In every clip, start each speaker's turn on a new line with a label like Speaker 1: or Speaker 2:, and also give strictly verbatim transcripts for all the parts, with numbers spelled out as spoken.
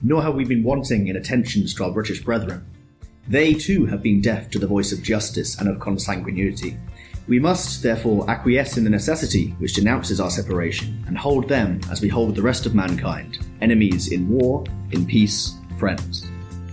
Speaker 1: nor have we been wanting in attentions to our British brethren. They too have been deaf to the voice of justice and of consanguinity. We must, therefore, acquiesce in the necessity which denounces our separation, and hold them as we hold the rest of mankind, enemies in war, in peace, friends.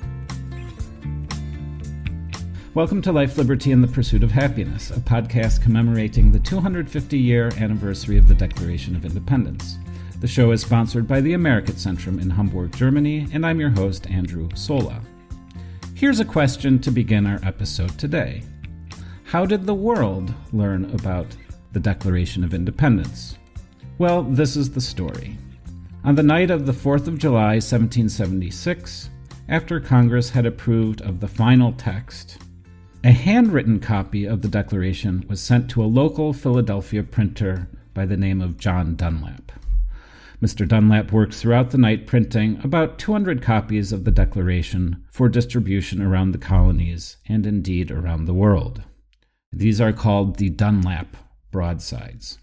Speaker 2: Welcome to Life, Liberty, and the Pursuit of Happiness, a podcast commemorating the two hundred fifty year anniversary of the Declaration of Independence. The show is sponsored by the American Centrum in Hamburg, Germany, and I'm your host, Andrew Sola. Here's a question to begin our episode today. How did the world learn about the Declaration of Independence? Well, this is the story. On the night of the fourth of July, seventeen seventy-six, after Congress had approved of the final text, a handwritten copy of the Declaration was sent to a local Philadelphia printer by the name of John Dunlap. Mister Dunlap worked throughout the night printing about two hundred copies of the Declaration for distribution around the colonies and indeed around the world. These are called the Dunlap broadsides.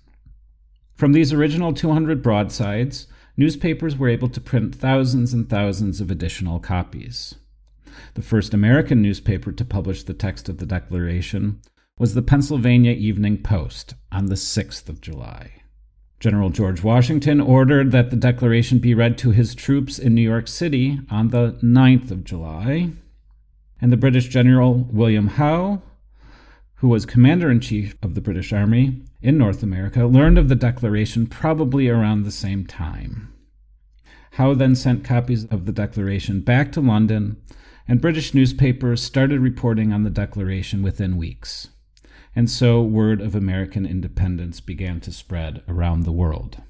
Speaker 2: From these original two hundred broadsides, newspapers were able to print thousands and thousands of additional copies. The first American newspaper to publish the text of the Declaration was the Pennsylvania Evening Post on the sixth of July. General George Washington ordered that the Declaration be read to his troops in New York City on the ninth of July, and the British General William Howe, who was Commander-in-Chief of the British Army in North America, learned of the Declaration probably around the same time. Howe then sent copies of the Declaration back to London, and British newspapers started reporting on the Declaration within weeks. And so word of American independence began to spread around the world.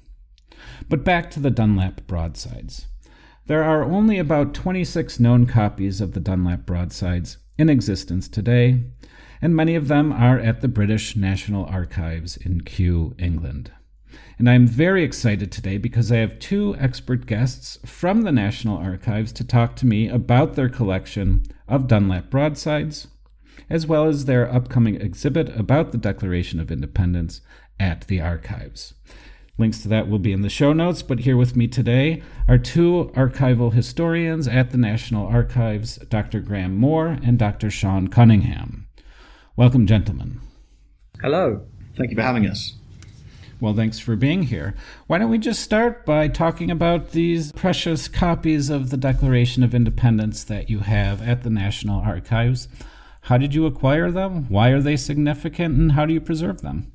Speaker 2: But back to the Dunlap broadsides. There are only about twenty-six known copies of the Dunlap broadsides in existence today, and many of them are at the British National Archives in Kew, England. And I'm very excited today because I have two expert guests from the National Archives to talk to me about their collection of Dunlap broadsides, as well as their upcoming exhibit about the Declaration of Independence at the archives. Links to that will be in the show notes, but here with me today are two archival historians at the National Archives, Doctor Graham Moore and Doctor Sean Cunningham. Welcome, gentlemen.
Speaker 1: Hello. Thank you for having us.
Speaker 2: Well, thanks for being here. Why don't we just start by talking about these precious copies of the Declaration of Independence that you have at the National Archives. How did you acquire them? Why are they significant? And how do you preserve them?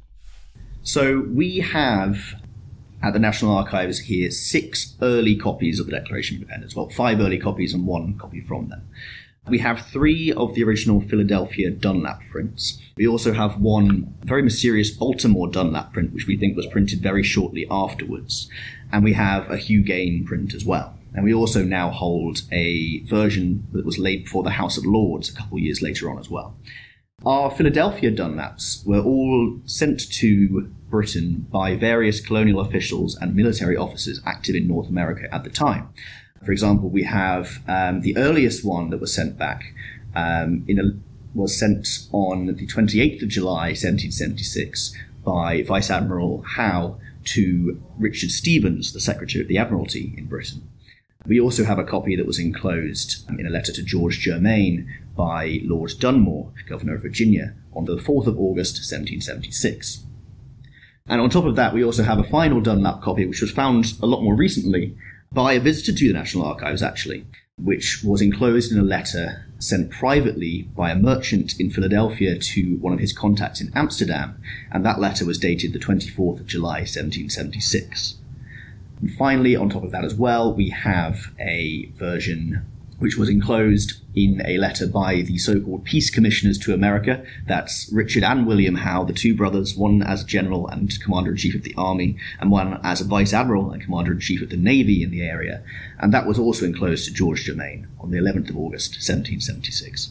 Speaker 1: So we have, at the National Archives here, six early copies of the Declaration of Independence. Well, five early copies and one copy from them. We have three of the original Philadelphia Dunlap prints. We also have one very mysterious Baltimore Dunlap print, which we think was printed very shortly afterwards. And we have a Hugh Gain print as well. And we also now hold a version that was laid before the House of Lords a couple of years later on as well. Our Philadelphia Dunlaps were all sent to Britain by various colonial officials and military officers active in North America at the time. For example, we have um, the earliest one that was sent back um, in a, was sent on the twenty-eighth of July, seventeen seventy-six, by Vice Admiral Howe to Richard Stevens, the Secretary of the Admiralty in Britain. We also have a copy that was enclosed in a letter to George Germain by Lord Dunmore, Governor of Virginia, on the fourth of August, seventeen seventy-six. And on top of that, we also have a final Dunlap copy, which was found a lot more recently by a visitor to the National Archives, actually, which was enclosed in a letter sent privately by a merchant in Philadelphia to one of his contacts in Amsterdam, and that letter was dated the twenty-fourth of July, seventeen seventy-six. And finally, on top of that as well, we have a version which was enclosed in a letter by the so-called Peace Commissioners to America. That's Richard and William Howe, the two brothers, one as General and Commander-in-Chief of the Army, and one as a Vice Admiral and Commander-in-Chief of the Navy in the area. And that was also enclosed to George Germain on the eleventh of August, seventeen seventy-six.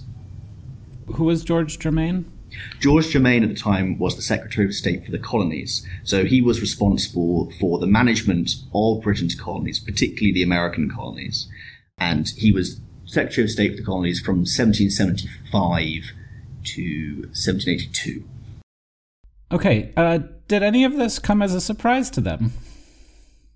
Speaker 2: Who was George Germain?
Speaker 1: George Germain at the time was the Secretary of State for the colonies, so he was responsible for the management of Britain's colonies, particularly the American colonies, and he was Secretary of State for the colonies from seventeen seventy-five to seventeen eighty-two.
Speaker 2: Okay, uh, did any of this come as a surprise to them?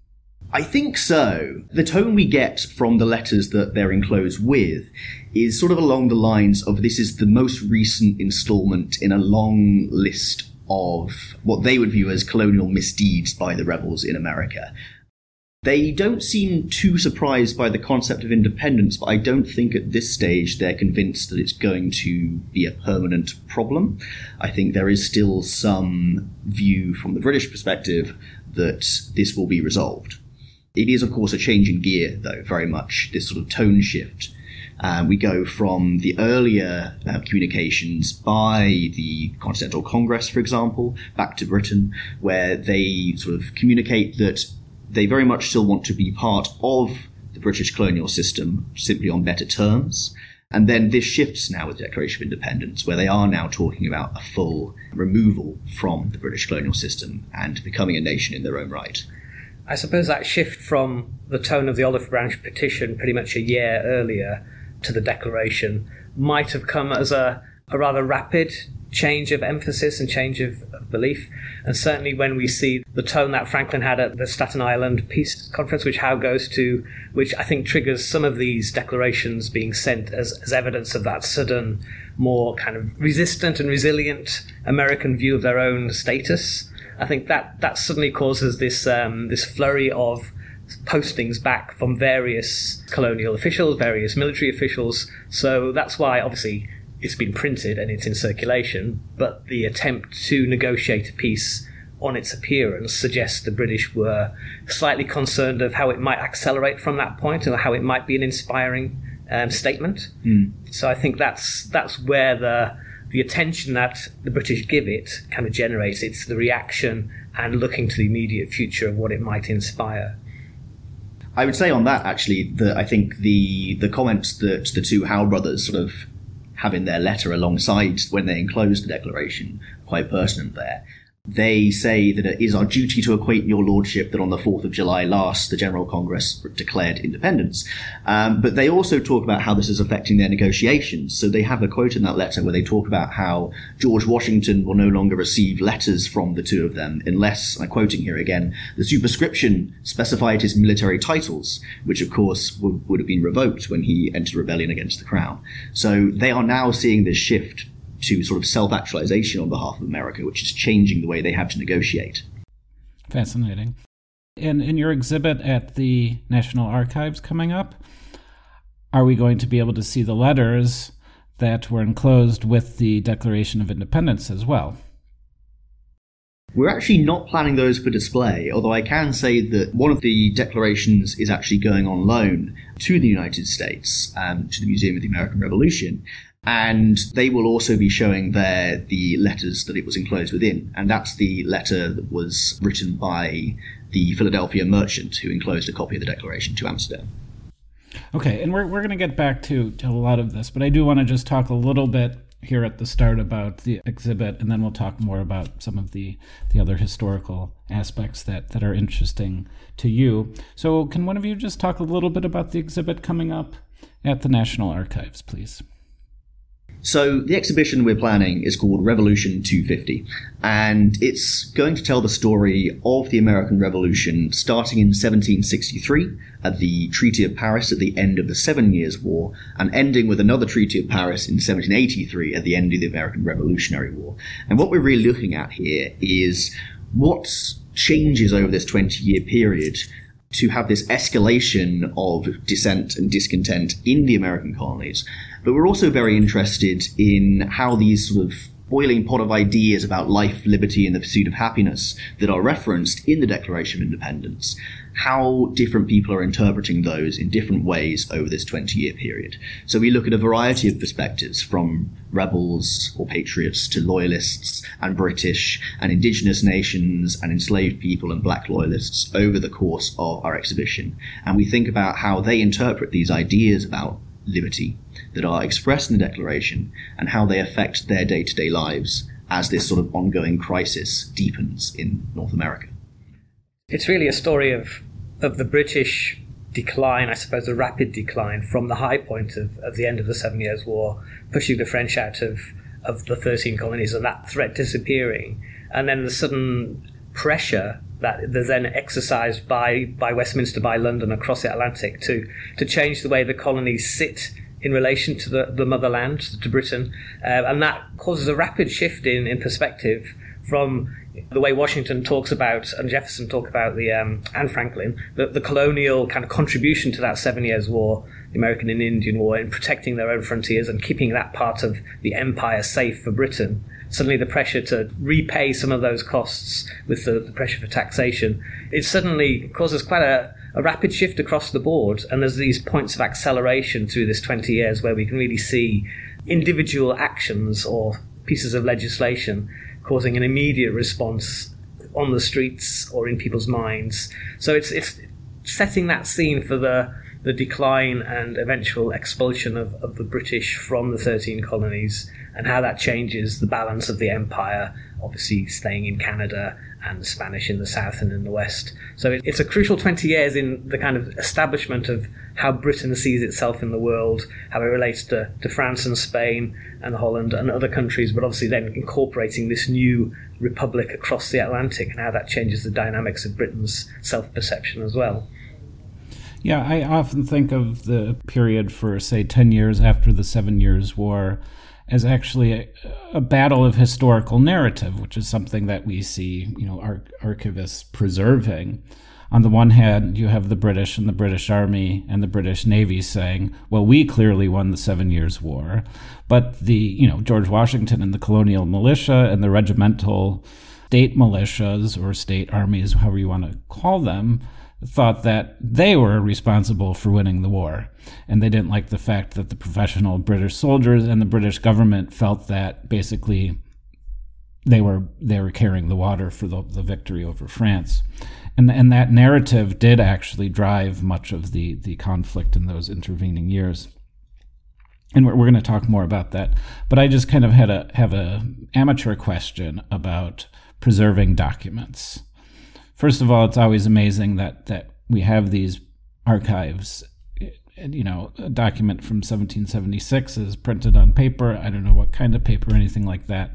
Speaker 1: I think so. The tone we get from the letters that they're enclosed with is sort of along the lines of this is the most recent installment in a long list of what they would view as colonial misdeeds by the rebels in America. They don't seem too surprised by the concept of independence, but I don't think at this stage they're convinced that it's going to be a permanent problem. I think there is still some view from the British perspective that this will be resolved. It is, of course, a change in gear, though, very much, this sort of tone shift. Uh, we go from the earlier uh, communications by the Continental Congress, for example, back to Britain, where they sort of communicate that they very much still want to be part of the British colonial system, simply on better terms. And then this shifts now with the Declaration of Independence, where they are now talking about a full removal from the British colonial system and becoming a nation in their own right.
Speaker 3: I suppose that shift from the tone of the Olive Branch petition pretty much a year earlier to the Declaration might have come as a, a rather rapid change of emphasis and change of, of belief. And certainly when we see the tone that Franklin had at the Staten Island Peace Conference, which Howe goes to, which I think triggers some of these declarations being sent as, as evidence of that sudden, more kind of resistant and resilient American view of their own status. I think that, that suddenly causes this um, this flurry of postings back from various colonial officials, various military officials. So that's why, obviously, it's been printed and it's in circulation, but the attempt to negotiate a peace on its appearance suggests the British were slightly concerned of how it might accelerate from that point and how it might be an inspiring um, statement. Mm. So I think that's that's where the the attention that the British give it kind of generates. It's the reaction and looking to the immediate future of what it might inspire.
Speaker 1: I would say on that, actually, that I think the the comments that the two Howe brothers sort of have in their letter alongside when they enclose the declaration are quite pertinent there. They say that it is our duty to acquaint your lordship that on the fourth of July last, the General Congress declared independence. Um, but they also talk about how this is affecting their negotiations. So they have a quote in that letter where they talk about how George Washington will no longer receive letters from the two of them unless, I'm quoting here again, the superscription specified his military titles, which of course would, would have been revoked when he entered rebellion against the crown. So they are now seeing this shift to sort of self-actualization on behalf of America, which is changing the way they have to negotiate.
Speaker 2: Fascinating. In, in your exhibit at the National Archives coming up, are we going to be able to see the letters that were enclosed with the Declaration of Independence as well?
Speaker 1: We're actually not planning those for display, although I can say that one of the declarations is actually going on loan to the United States, um, to the Museum of the American Revolution. And they will also be showing there the letters that it was enclosed within. And that's the letter that was written by the Philadelphia merchant who enclosed a copy of the Declaration to Amsterdam.
Speaker 2: Okay, and we're we're going to get back to, to a lot of this, but I do want to just talk a little bit here at the start about the exhibit, and then we'll talk more about some of the, the other historical aspects that, that are interesting to you. So can one of you just talk a little bit about the exhibit coming up at the National Archives, please?
Speaker 1: So the exhibition we're planning is called Revolution two fifty, and it's going to tell the story of the American Revolution starting in seventeen sixty-three at the Treaty of Paris at the end of the Seven Years' War, and ending with another Treaty of Paris in seventeen eighty-three at the end of the American Revolutionary War. And what we're really looking at here is what changes over this twenty-year period to have this escalation of dissent and discontent in the American colonies. But we're also very interested in how these sort of boiling pot of ideas about life, liberty, and the pursuit of happiness that are referenced in the Declaration of Independence, how different people are interpreting those in different ways over this twenty-year period. So we look at a variety of perspectives, from rebels or patriots to loyalists and British and indigenous nations and enslaved people and black loyalists over the course of our exhibition. And we think about how they interpret these ideas about liberty that are expressed in the Declaration and how they affect their day-to-day lives as this sort of ongoing crisis deepens in North America.
Speaker 3: It's really a story of of the British decline, I suppose, the rapid decline from the high point of, of the end of the Seven Years' War, pushing the French out of, of the thirteen colonies and that threat disappearing, and then the sudden pressure that they're then exercised by, by Westminster, by London, across the Atlantic to, to change the way the colonies sit in relation to the, the motherland, to Britain. Uh, and that causes a rapid shift in, in perspective from the way Washington talks about, and Jefferson talk about, the um, and Franklin, the, the colonial kind of contribution to that Seven Years' War, the American and Indian War, in protecting their own frontiers and keeping that part of the empire safe for Britain. Suddenly the pressure to repay some of those costs with the, the pressure for taxation, it suddenly causes quite a, a rapid shift across the board. And there's these points of acceleration through this twenty years where we can really see individual actions or pieces of legislation causing an immediate response on the streets or in people's minds. So it's it's setting that scene for the the decline and eventual expulsion of, of the British from the thirteen colonies, and how that changes the balance of the empire, obviously staying in Canada and the Spanish in the south and in the west. So it, it's a crucial twenty years in the kind of establishment of how Britain sees itself in the world, how it relates to, to France and Spain and Holland and other countries, but obviously then incorporating this new republic across the Atlantic, and how that changes the dynamics of Britain's self-perception as well.
Speaker 2: Yeah, I often think of the period for, say, ten years after the Seven Years' War as actually a, a battle of historical narrative, which is something that we see, you know, arch- archivists preserving. On the one hand, you have the British and the British Army and the British Navy saying, well, we clearly won the Seven Years' War. But the, you know, George Washington and the colonial militia and the regimental state militias or state armies, however you want to call them, thought that they were responsible for winning the war. And they didn't like the fact that the professional British soldiers and the British government felt that basically they were they were carrying the water for the, the victory over France. And and that narrative did actually drive much of the, the conflict in those intervening years. And we're, we're going to talk more about that. But I just kind of had a have a amateur question about preserving documents. First of all, it's always amazing that, that we have these archives. You know, a document from seventeen seventy-six is printed on paper. I don't know what kind of paper or anything like that.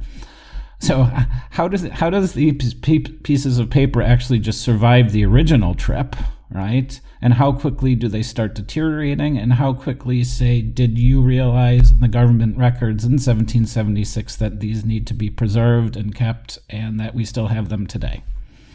Speaker 2: So how does it, how does these pieces of paper actually just survive the original trip, right? And how quickly do they start deteriorating? And how quickly, say, did you realize in the government records in seventeen seventy-six that these need to be preserved and kept, and that we still have them today?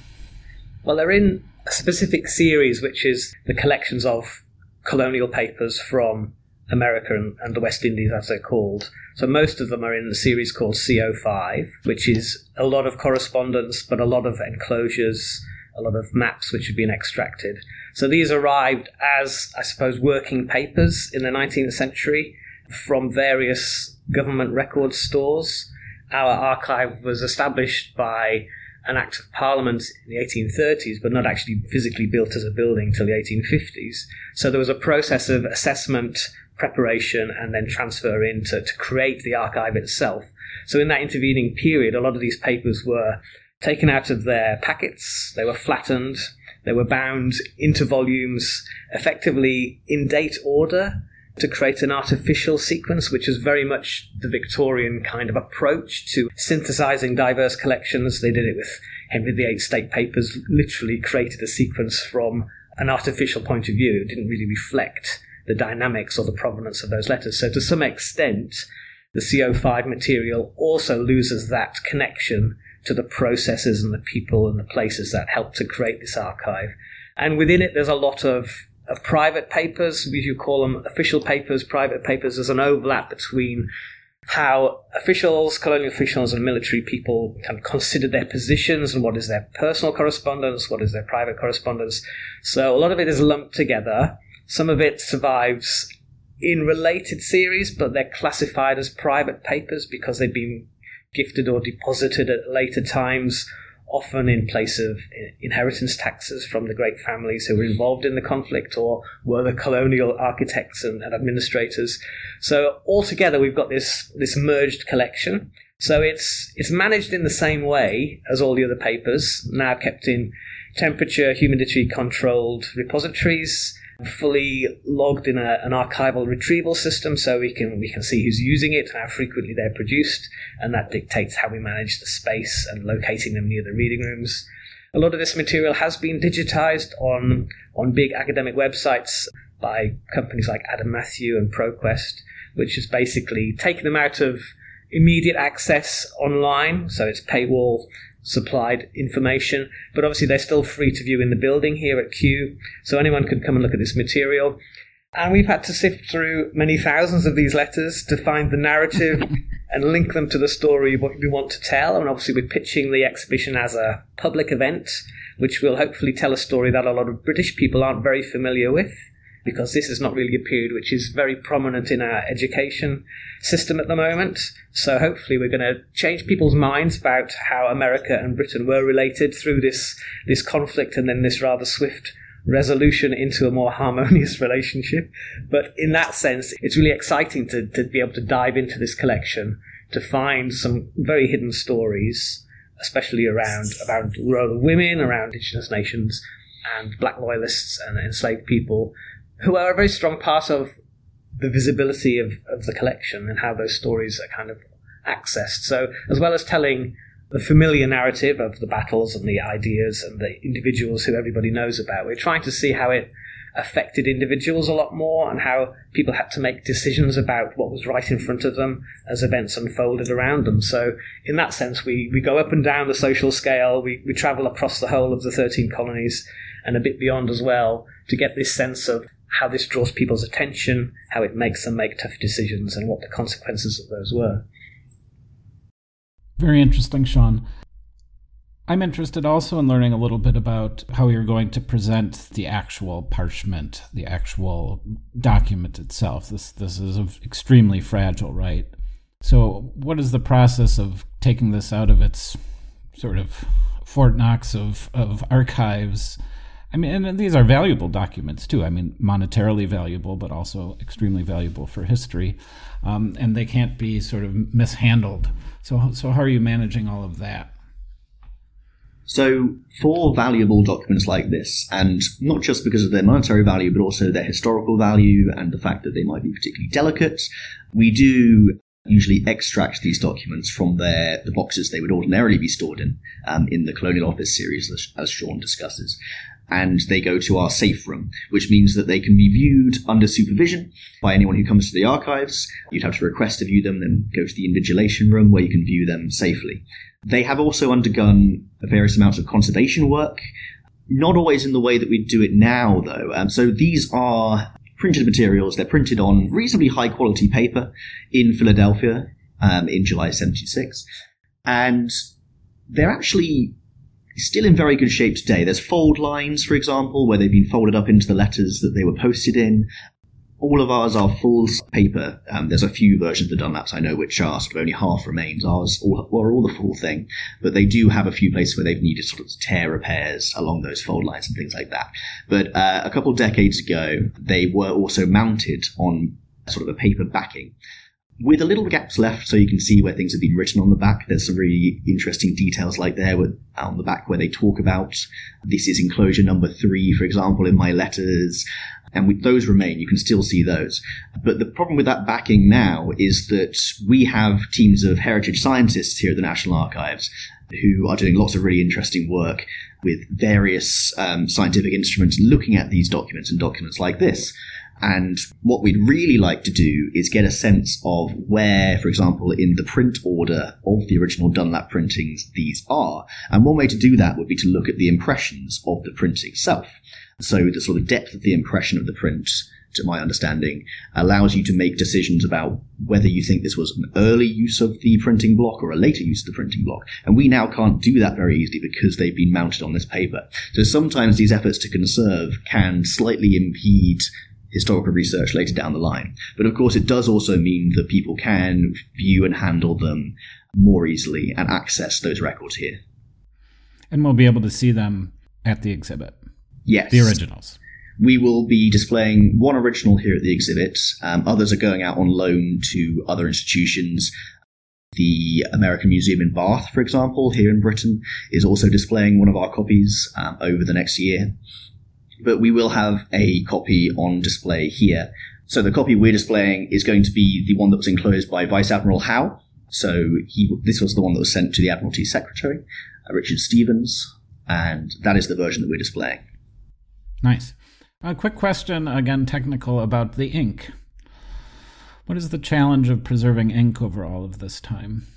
Speaker 3: Well, they're in a specific series, which is the collections of colonial papers from America and, and the West Indies, as they're called. So most of them are in the series called C O five, which is a lot of correspondence, but a lot of enclosures, a lot of maps which have been extracted. So these arrived as, I suppose, working papers in the nineteenth century from various government record stores. Our archive was established by an Act of Parliament in the eighteen thirties, but not actually physically built as a building till the eighteen fifties. So there was a process of assessment, preparation, and then transfer in to, to create the archive itself. So in that intervening period, a lot of these papers were taken out of their packets, they were flattened, they were bound into volumes, effectively in date order, to create an artificial sequence, which is very much the Victorian kind of approach to synthesizing diverse collections. They did it with Henry the Eighth State Papers, literally created a sequence from an artificial point of view. It didn't really reflect the dynamics or the provenance of those letters. So to some extent, the C O five material also loses that connection to the processes and the people and the places that helped to create this archive. And within it, there's a lot of of private papers, if you call them official papers, private papers. There's an overlap between how officials, colonial officials and military people kind of consider their positions and what is their personal correspondence, what is their private correspondence. So a lot of it is lumped together. Some of it survives in related series, but they're classified as private papers because they've been gifted or deposited at later times, often in place of inheritance taxes from the great families who were involved in the conflict or were the colonial architects and, and administrators. So altogether, we've got this, this merged collection. So it's it's managed in the same way as all the other papers, now kept in temperature, humidity-controlled repositories, fully logged in a, an archival retrieval system, so we can we can see who's using it, how frequently they're produced, and that dictates how we manage the space and locating them near the reading rooms. A lot of this material has been digitized on on big academic websites by companies like Adam Matthew and ProQuest, which has basically taken them out of immediate access online, so it's paywall supplied information, but obviously they're still free to view in the building here at Kew, so anyone can come and look at this material. And we've had to sift through many thousands of these letters to find the narrative and link them to the story what we want to tell. And obviously we're pitching the exhibition as a public event, which will hopefully tell a story that a lot of British people aren't very familiar with, because this is not really a period which is very prominent in our education system at the moment. So hopefully we're going to change people's minds about how America and Britain were related through this, this conflict and then this rather swift resolution into a more harmonious relationship. But in that sense, it's really exciting to, to be able to dive into this collection, to find some very hidden stories, especially around, around the role of women, around Indigenous nations and Black loyalists and enslaved people, who are a very strong part of the visibility of, of the collection and how those stories are kind of accessed. So as well as telling the familiar narrative of the battles and the ideas and the individuals who everybody knows about, we're trying to see how it affected individuals a lot more and how people had to make decisions about what was right in front of them as events unfolded around them. So in that sense, we, we go up and down the social scale, we, we travel across the whole of the thirteen colonies and a bit beyond as well to get this sense of how this draws people's attention, how it makes them make tough decisions, and what the consequences of those were.
Speaker 2: Very interesting, Sean. I'm interested also in learning a little bit about how you're going to present the actual parchment, the actual document itself. This this is extremely fragile, right? So what is the process of taking this out of its sort of Fort Knox of, of archives? I mean, and these are valuable documents too. I mean, monetarily valuable, but also extremely valuable for history. Um, and they can't be sort of mishandled. So, so how are you managing all of that?
Speaker 1: So for valuable documents like this, and not just because of their monetary value, but also their historical value and the fact that they might be particularly delicate, we do usually extract these documents from their the boxes they would ordinarily be stored in, um, in the Colonial Office series, as, as Sean discusses. And they go to our safe room, which means that they can be viewed under supervision by anyone who comes to the archives. You'd have to request to view them, then go to the invigilation room where you can view them safely. They have also undergone various amounts of conservation work, not always in the way that we do it now, though. Um, so these are printed materials. They're printed on reasonably high-quality paper in Philadelphia um, in July seventy-six. And they're actually still in very good shape today. There's fold lines, for example, where they've been folded up into the letters that they were posted in. All of ours are full paper. Um, there's a few versions of the Dunlaps I know which are sort of only half remains. Ours all, are all the full thing, but they do have a few places where they've needed sort of tear repairs along those fold lines and things like that. But uh, a couple of decades ago, they were also mounted on sort of a paper backing, with a little gaps left so you can see where things have been written on the back. There's some really interesting details like there with, on the back where they talk about this is enclosure number three, for example, in my letters. And with those remain, you can still see those. But the problem with that backing now is that we have teams of heritage scientists here at the National Archives who are doing lots of really interesting work with various um, scientific instruments looking at these documents and documents like this. And what we'd really like to do is get a sense of where, for example, in the print order of the original Dunlap printings these are. And one way to do that would be to look at the impressions of the print itself. So the sort of depth of the impression of the print, to my understanding, allows you to make decisions about whether you think this was an early use of the printing block or a later use of the printing block. And we now can't do that very easily because they've been mounted on this paper. So sometimes these efforts to conserve can slightly impede historical research later down the line. But of course, it does also mean that people can view and handle them more easily and access those records here.
Speaker 2: And we'll be able to see them at the exhibit.
Speaker 1: Yes.
Speaker 2: The originals.
Speaker 1: We will be displaying one original here at the exhibit. Um, others are going out on loan to other institutions. The American Museum in Bath, for example, here in Britain, is also displaying one of our copies um, over the next year. but we will have a copy on display here. So the copy we're displaying is going to be the one that was enclosed by Vice Admiral Howe. So he, this was the one that was sent to the Admiralty Secretary, uh, Richard Stevens, and that is the version that we're displaying.
Speaker 2: Nice. A quick question, again technical, about the ink. What is the challenge of preserving ink over all of this time?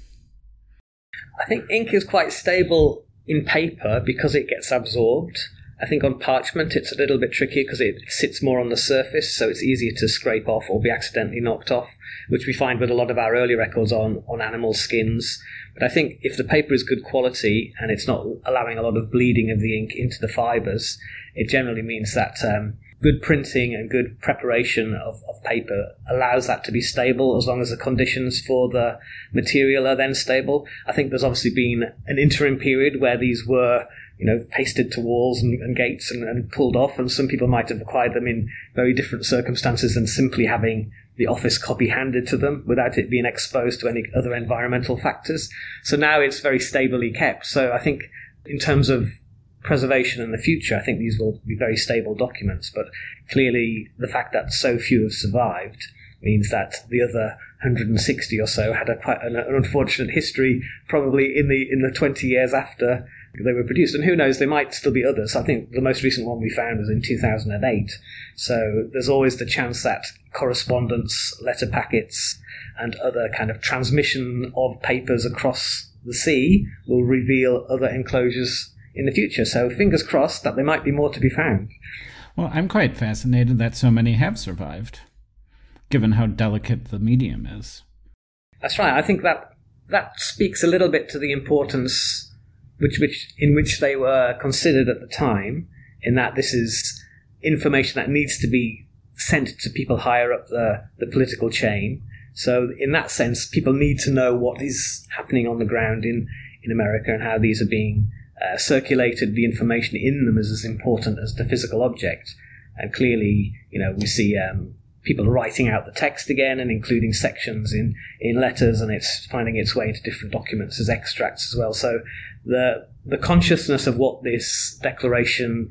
Speaker 3: I think ink is quite stable in paper because it gets absorbed. I think on parchment it's a little bit trickier because it sits more on the surface, so it's easier to scrape off or be accidentally knocked off, which we find with a lot of our early records on, on animal skins. But I think if the paper is good quality and it's not allowing a lot of bleeding of the ink into the fibres, it generally means that um, good printing and good preparation of, of paper allows that to be stable as long as the conditions for the material are then stable. I think there's obviously been an interim period where these were, you know, pasted to walls and, and gates and, and pulled off, and some people might have acquired them in very different circumstances than simply having the office copy handed to them without it being exposed to any other environmental factors. So now it's very stably kept. So I think in terms of preservation in the future, I think these will be very stable documents, but clearly the fact that so few have survived means that the other one hundred sixty or so had a quite an, an unfortunate history probably in the in the twenty years after they were produced. And who knows, there might still be others. I think the most recent one we found was in two thousand eight. So there's always the chance that correspondence, letter packets, and other kind of transmission of papers across the sea will reveal other enclosures in the future. So fingers crossed that there might be more to be found.
Speaker 2: Well, I'm quite fascinated that so many have survived, given how delicate the medium is.
Speaker 3: That's right. I think that that speaks a little bit to the importance which, which in which they were considered at the time, in that this is information that needs to be sent to people higher up the, the political chain. So in that sense, people need to know what is happening on the ground in, in America and how these are being uh, circulated. The information in them is as important as the physical object. And clearly, you know, we see um, people writing out the text again and including sections in, in letters, and it's finding its way into different documents as extracts as well. So the the consciousness of what this declaration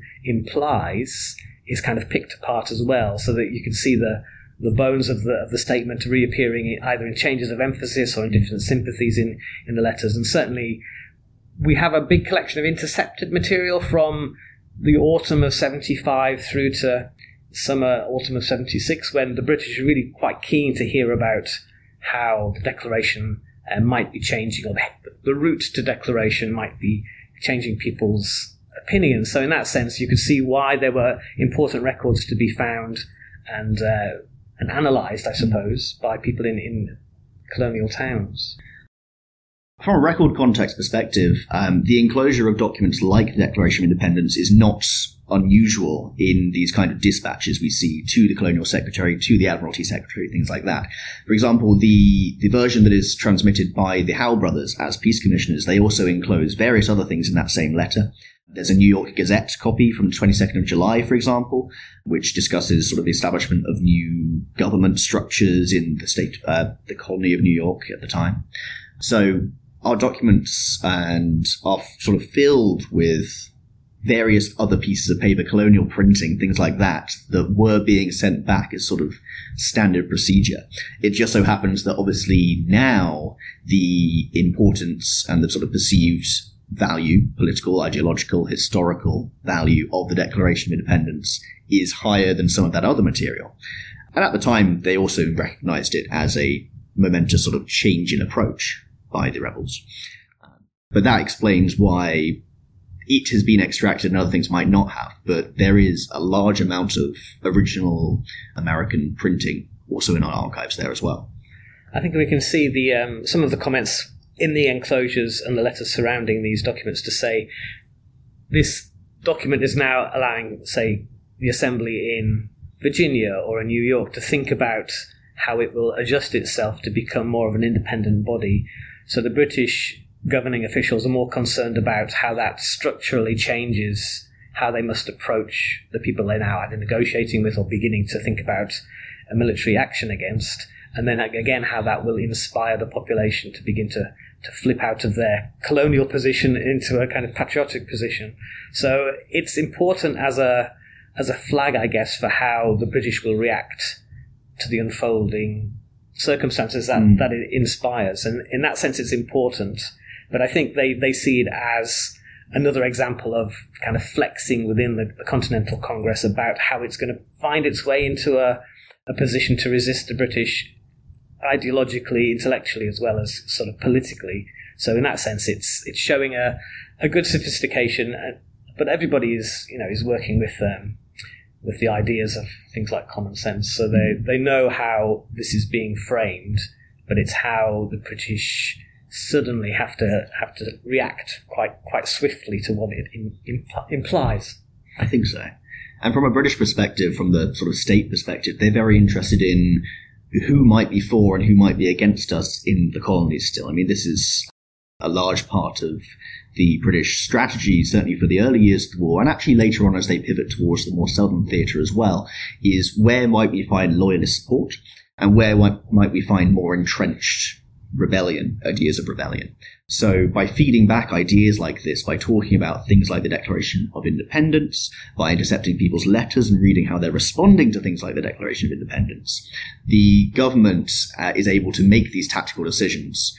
Speaker 3: implies is kind of picked apart as well, so that you can see the the bones of the of the statement reappearing either in changes of emphasis or in different sympathies in, in the letters. And certainly we have a big collection of intercepted material from the autumn of seventy-five through to summer, autumn of seventy-six, when the British are really quite keen to hear about how the declaration uh, might be changing, or the, the route to declaration might be changing people's opinions. So in that sense, you could see why there were important records to be found and uh, and analysed, I suppose, by people in, in colonial towns.
Speaker 1: From a record context perspective, um, the enclosure of documents like the Declaration of Independence is not unusual in these kind of dispatches we see to the Colonial Secretary, to the Admiralty Secretary, things like that. For example, the, the version that is transmitted by the Howe brothers as peace commissioners, they also enclose various other things in that same letter. There's a New York Gazette copy from the twenty-second of July, for example, which discusses sort of the establishment of new government structures in the state, uh, the colony of New York at the time. So our documents and are sort of filled with various other pieces of paper, colonial printing, things like that, that were being sent back as sort of standard procedure. It just so happens that obviously now the importance and the sort of perceived value, political, ideological, historical value of the Declaration of Independence is higher than some of that other material. And at the time, they also recognized it as a momentous sort of change in approach by the rebels. But that explains why it has been extracted and other things might not have. But there is a large amount of original American printing also in our archives there as well.
Speaker 3: I think we can see the um, some of the comments in the enclosures and the letters surrounding these documents to say this document is now allowing, say, the Assembly in Virginia or in New York to think about how it will adjust itself to become more of an independent body. So the British governing officials are more concerned about how that structurally changes how they must approach the people they're now either negotiating with or beginning to think about a military action against. And then again, how that will inspire the population to begin to, to flip out of their colonial position into a kind of patriotic position. So it's important as a as a flag, I guess, for how the British will react to the unfolding circumstances that, mm. that it inspires. And in that sense, it's important. But I think they, they see it as another example of kind of flexing within the, the Continental Congress about how it's going to find its way into a, a position to resist the British ideologically, intellectually, as well as sort of politically. So in that sense, it's it's showing a, a good sophistication, but everybody is, you know, is working with um, with the ideas of things like common sense. So they, they know how this is being framed, but it's how the British suddenly have to have to react quite quite swiftly to what it in, impl- implies.
Speaker 1: I think so. And from a British perspective, from the sort of state perspective, they're very interested in who might be for and who might be against us in the colonies still. I mean, this is a large part of the British strategy, certainly for the early years of the war, and actually later on as they pivot towards the more southern theatre as well, is where might we find loyalist support and where might we find more entrenched rebellion, ideas of rebellion. So by feeding back ideas like this, by talking about things like the Declaration of Independence, by intercepting people's letters and reading how they're responding to things like the Declaration of Independence, the government uh, is able to make these tactical decisions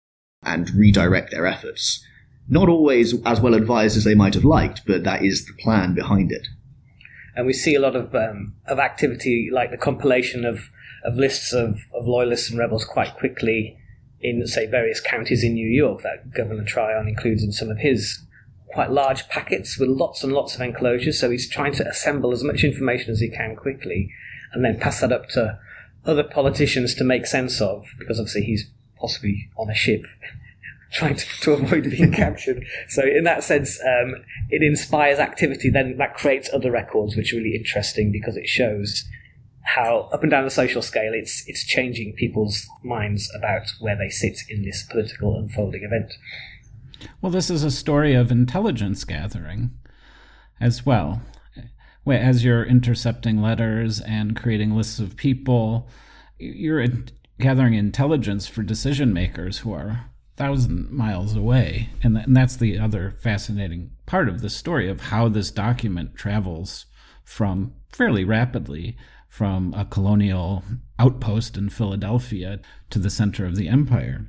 Speaker 1: and redirect their efforts. Not always as well advised as they might have liked, but that is the plan behind it.
Speaker 3: And we see a lot of um, of activity, like the compilation of, of lists of, of loyalists and rebels quite quickly in, say, various counties in New York that Governor Tryon includes in some of his quite large packets with lots and lots of enclosures. So he's trying to assemble as much information as he can quickly and then pass that up to other politicians to make sense of, because obviously he's possibly on a ship trying to, to avoid being captured. So in that sense, um, it inspires activity. Then that creates other records, which are really interesting because it shows how up and down the social scale it's it's changing people's minds about where they sit in this political unfolding event.
Speaker 2: Well, this is a story of intelligence gathering as well. As you're intercepting letters and creating lists of people, you're in- gathering intelligence for decision makers who are thousand miles away. And, th- and that's the other fascinating part of the story of how this document travels from fairly rapidly from a colonial outpost in Philadelphia to the center of the empire.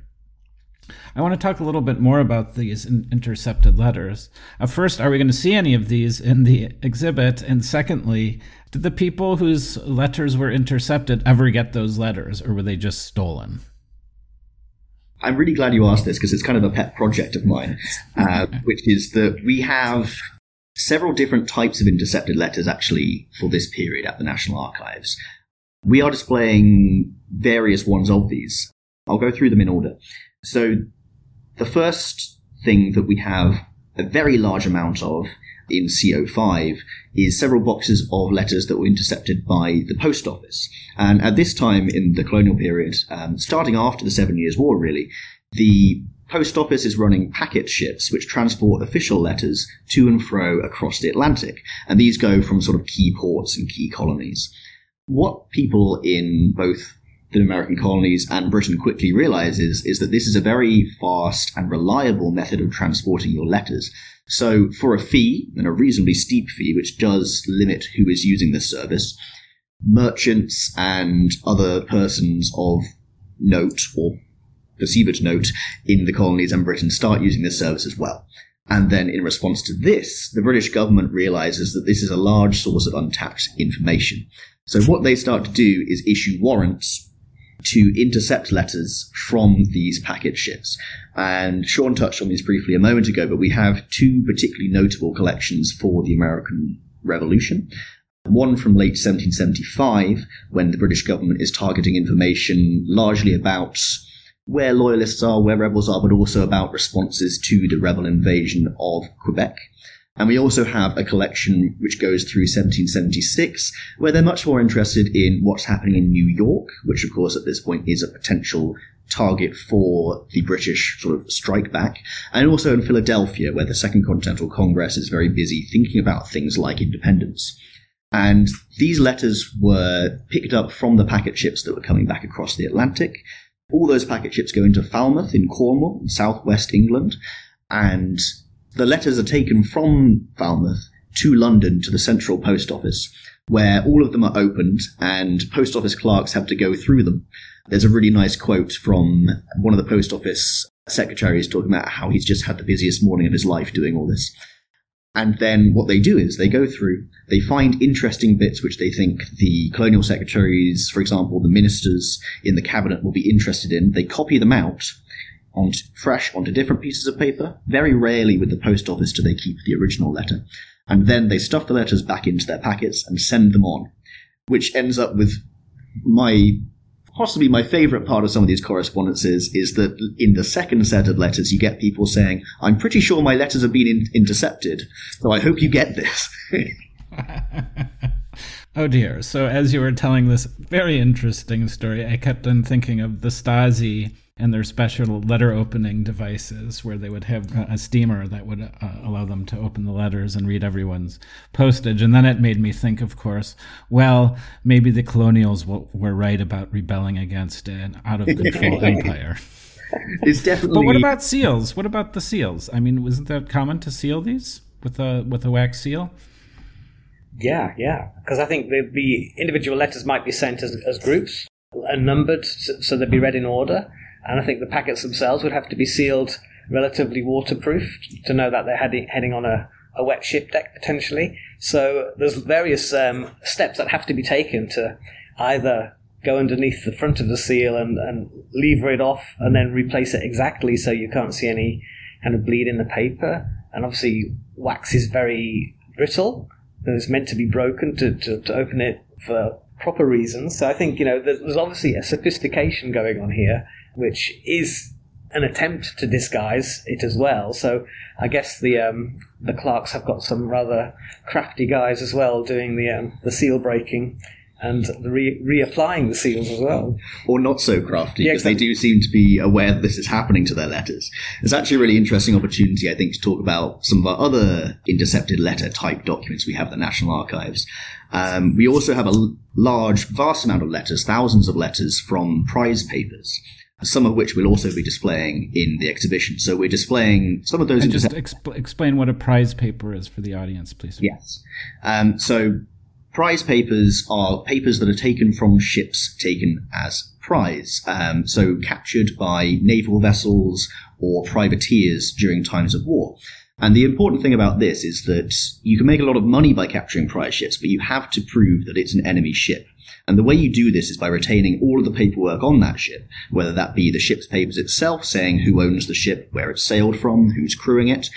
Speaker 2: I want to talk a little bit more about these in- intercepted letters. Uh, first, are we going to see any of these in the exhibit? And secondly, did the people whose letters were intercepted ever get those letters, or were they just stolen?
Speaker 1: I'm really glad you asked this because it's kind of a pet project of mine, uh, which is that we have several different types of intercepted letters actually for this period at the National Archives. We are displaying various ones of these. I'll go through them in order. So the first thing that we have a very large amount of in C O five is several boxes of letters that were intercepted by the post office. And at this time in the colonial period, um, starting after the Seven Years' War really, the post office is running packet ships which transport official letters to and fro across the Atlantic. And these go from sort of key ports and key colonies. What people in both the American colonies and Britain quickly realizes is that this is a very fast and reliable method of transporting your letters. So for a fee, and a reasonably steep fee, which does limit who is using this service, merchants and other persons of note or perceived note in the colonies and Britain start using this service as well. And then in response to this, the British government realizes that this is a large source of untapped information. So what they start to do is issue warrants to intercept letters from these packet ships. And Sean touched on this briefly a moment ago, but we have two particularly notable collections for the American Revolution. One from late seventeen seventy-five, when the British government is targeting information largely about where loyalists are, where rebels are, but also about responses to the rebel invasion of Quebec. And we also have a collection which goes through seventeen seventy-six, where they're much more interested in what's happening in New York, which of course at this point is a potential target for the British sort of strike back, and also in Philadelphia, where the Second Continental Congress is very busy thinking about things like independence. And these letters were picked up from the packet ships that were coming back across the Atlantic. All those packet ships go into Falmouth in Cornwall, in southwest England, and the letters are taken from Falmouth to London to the Central Post Office, where all of them are opened and post office clerks have to go through them. There's a really nice quote from one of the post office secretaries talking about how he's just had the busiest morning of his life doing all this. And then what they do is they go through, they find interesting bits which they think the colonial secretaries, for example, the ministers in the cabinet will be interested in. They copy them out on fresh onto different pieces of paper. Very rarely with the post office do they keep the original letter. And then they stuff the letters back into their packets and send them on, which ends up with my, possibly my favourite part of some of these correspondences is that in the second set of letters you get people saying, I'm pretty sure my letters have been in- intercepted, so I hope you get this.
Speaker 2: Oh dear. So as you were telling this very interesting story, I kept on thinking of the Stasi and their special letter opening devices where they would have a steamer that would uh, allow them to open the letters and read everyone's postage. And then it made me think, of course, well, maybe the colonials w- were right about rebelling against an out-of-control empire.
Speaker 1: It's definitely...
Speaker 2: But what about seals? What about the seals? I mean, wasn't that common to seal these with a with a wax seal?
Speaker 3: Yeah, yeah. Because I think the, the individual letters might be sent as, as groups and numbered so, so they'd be read in order. And I think the packets themselves would have to be sealed relatively waterproof to know that they're heading, heading on a, a wet ship deck, potentially. So there's various um, steps that have to be taken to either go underneath the front of the seal and, and lever it off and then replace it exactly so you can't see any kind of bleed in the paper. And obviously wax is very brittle and it's meant to be broken to, to, to open it for proper reasons. So I think, you know, there's, there's obviously a sophistication going on here, which is an attempt to disguise it as well. So I guess the um, the clerks have got some rather crafty guys as well doing the um, the seal breaking and the re- reapplying the seals as well.
Speaker 1: Or not so crafty,
Speaker 3: Yeah,
Speaker 1: because
Speaker 3: exactly.
Speaker 1: they do seem to be aware that this is happening to their letters. It's actually a really interesting opportunity, I think, to talk about some of our other intercepted letter type documents we have at the National Archives. Um, we also have a l- large, vast amount of letters, thousands of letters from prize papers, some of which we'll also be displaying in the exhibition. So we're displaying some of those...
Speaker 2: And just
Speaker 1: intercept-
Speaker 2: exp- explain what a prize paper is for the audience, please.
Speaker 1: Yes. Um, so prize papers are papers that are taken from ships taken as prize, um, so captured by naval vessels or privateers during times of war. And the important thing about this is that you can make a lot of money by capturing prize ships, but you have to prove that it's an enemy ship. And the way you do this is by retaining all of the paperwork on that ship, whether that be the ship's papers itself, saying who owns the ship, where it's sailed from, who's crewing it,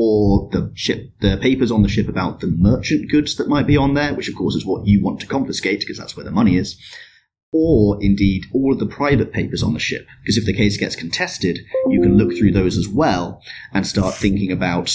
Speaker 1: or the ship, the papers on the ship about the merchant goods that might be on there, which of course is what you want to confiscate because that's where the money is, or indeed all of the private papers on the ship. Because if the case gets contested, you can look through those as well and start thinking about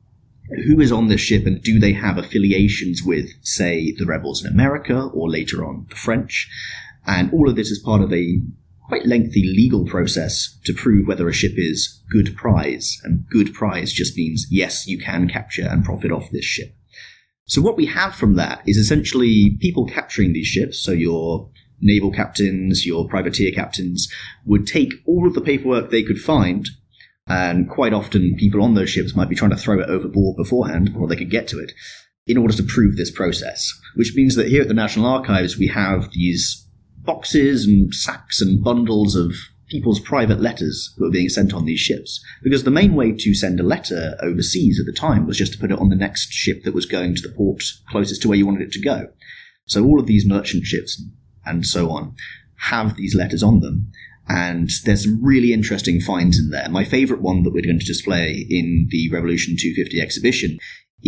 Speaker 1: who is on this ship and do they have affiliations with, say, the rebels in America or later on the French. And all of this is part of a quite lengthy legal process to prove whether a ship is good prize. And good prize just means, yes, you can capture and profit off this ship. So what we have from that is essentially people capturing these ships, so your naval captains, your privateer captains, would take all of the paperwork they could find, and quite often people on those ships might be trying to throw it overboard beforehand, or they could get to it, in order to prove this process. Which means that here at the National Archives we have these boxes and sacks and bundles of people's private letters that were being sent on these ships. Because the main way to send a letter overseas at the time was just to put it on the next ship that was going to the port closest to where you wanted it to go. So all of these merchant ships and so on have these letters on them. And there's some really interesting finds in there. My favourite one that we're going to display in the Revolution two fifty exhibition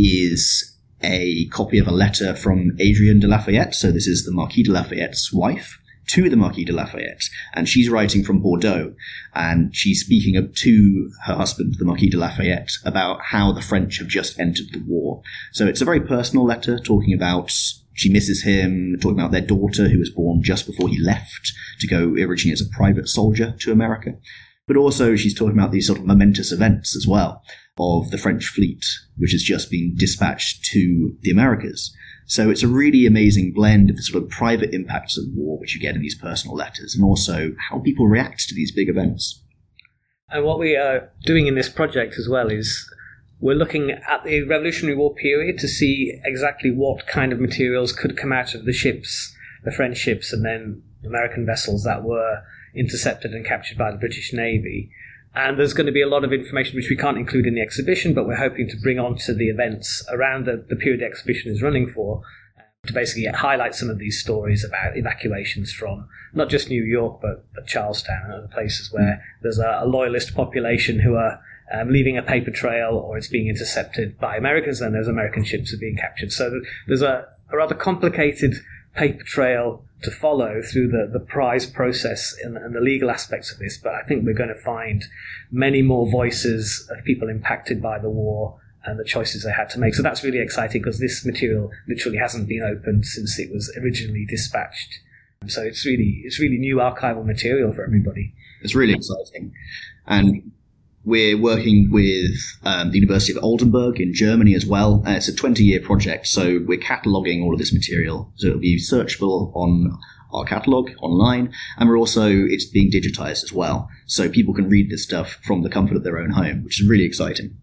Speaker 1: is a copy of a letter from Adrienne de Lafayette. So this is the Marquis de Lafayette's wife to the Marquis de Lafayette. And she's writing from Bordeaux. And she's speaking up to her husband, the Marquis de Lafayette, about how the French have just entered the war. So it's a very personal letter talking about... She misses him, talking about their daughter who was born just before he left to go originally as a private soldier to America. But also she's talking about these sort of momentous events as well of the French fleet, which has just been dispatched to the Americas. So it's a really amazing blend of the sort of private impacts of war, which you get in these personal letters, and also how people react to these big events.
Speaker 3: And what we are doing in this project as well is we're looking at the Revolutionary War period to see exactly what kind of materials could come out of the ships, the French ships, and then American vessels that were intercepted and captured by the British Navy. And there's going to be a lot of information which we can't include in the exhibition, but we're hoping to bring onto the events around the, the period the exhibition is running for, to basically highlight some of these stories about evacuations from not just New York, but, but Charlestown and other places where there's a, a loyalist population who are um, leaving a paper trail, or it's being intercepted by Americans, and those American ships are being captured. So there's a, a rather complicated paper trail to follow through the, the prize process and, and the legal aspects of this, but I think we're going to find many more voices of people impacted by the war and the choices they had to make. So that's really exciting, because this material literally hasn't been opened since it was originally dispatched. So it's really it's really new archival material for everybody.
Speaker 1: It's really exciting. And we're working with um, the University of Oldenburg in Germany as well. Uh, it's a twenty-year project, so we're cataloguing all of this material. So it'll be searchable on our catalogue online, and we're also, it's being digitized as well. So people can read this stuff from the comfort of their own home, which is really exciting.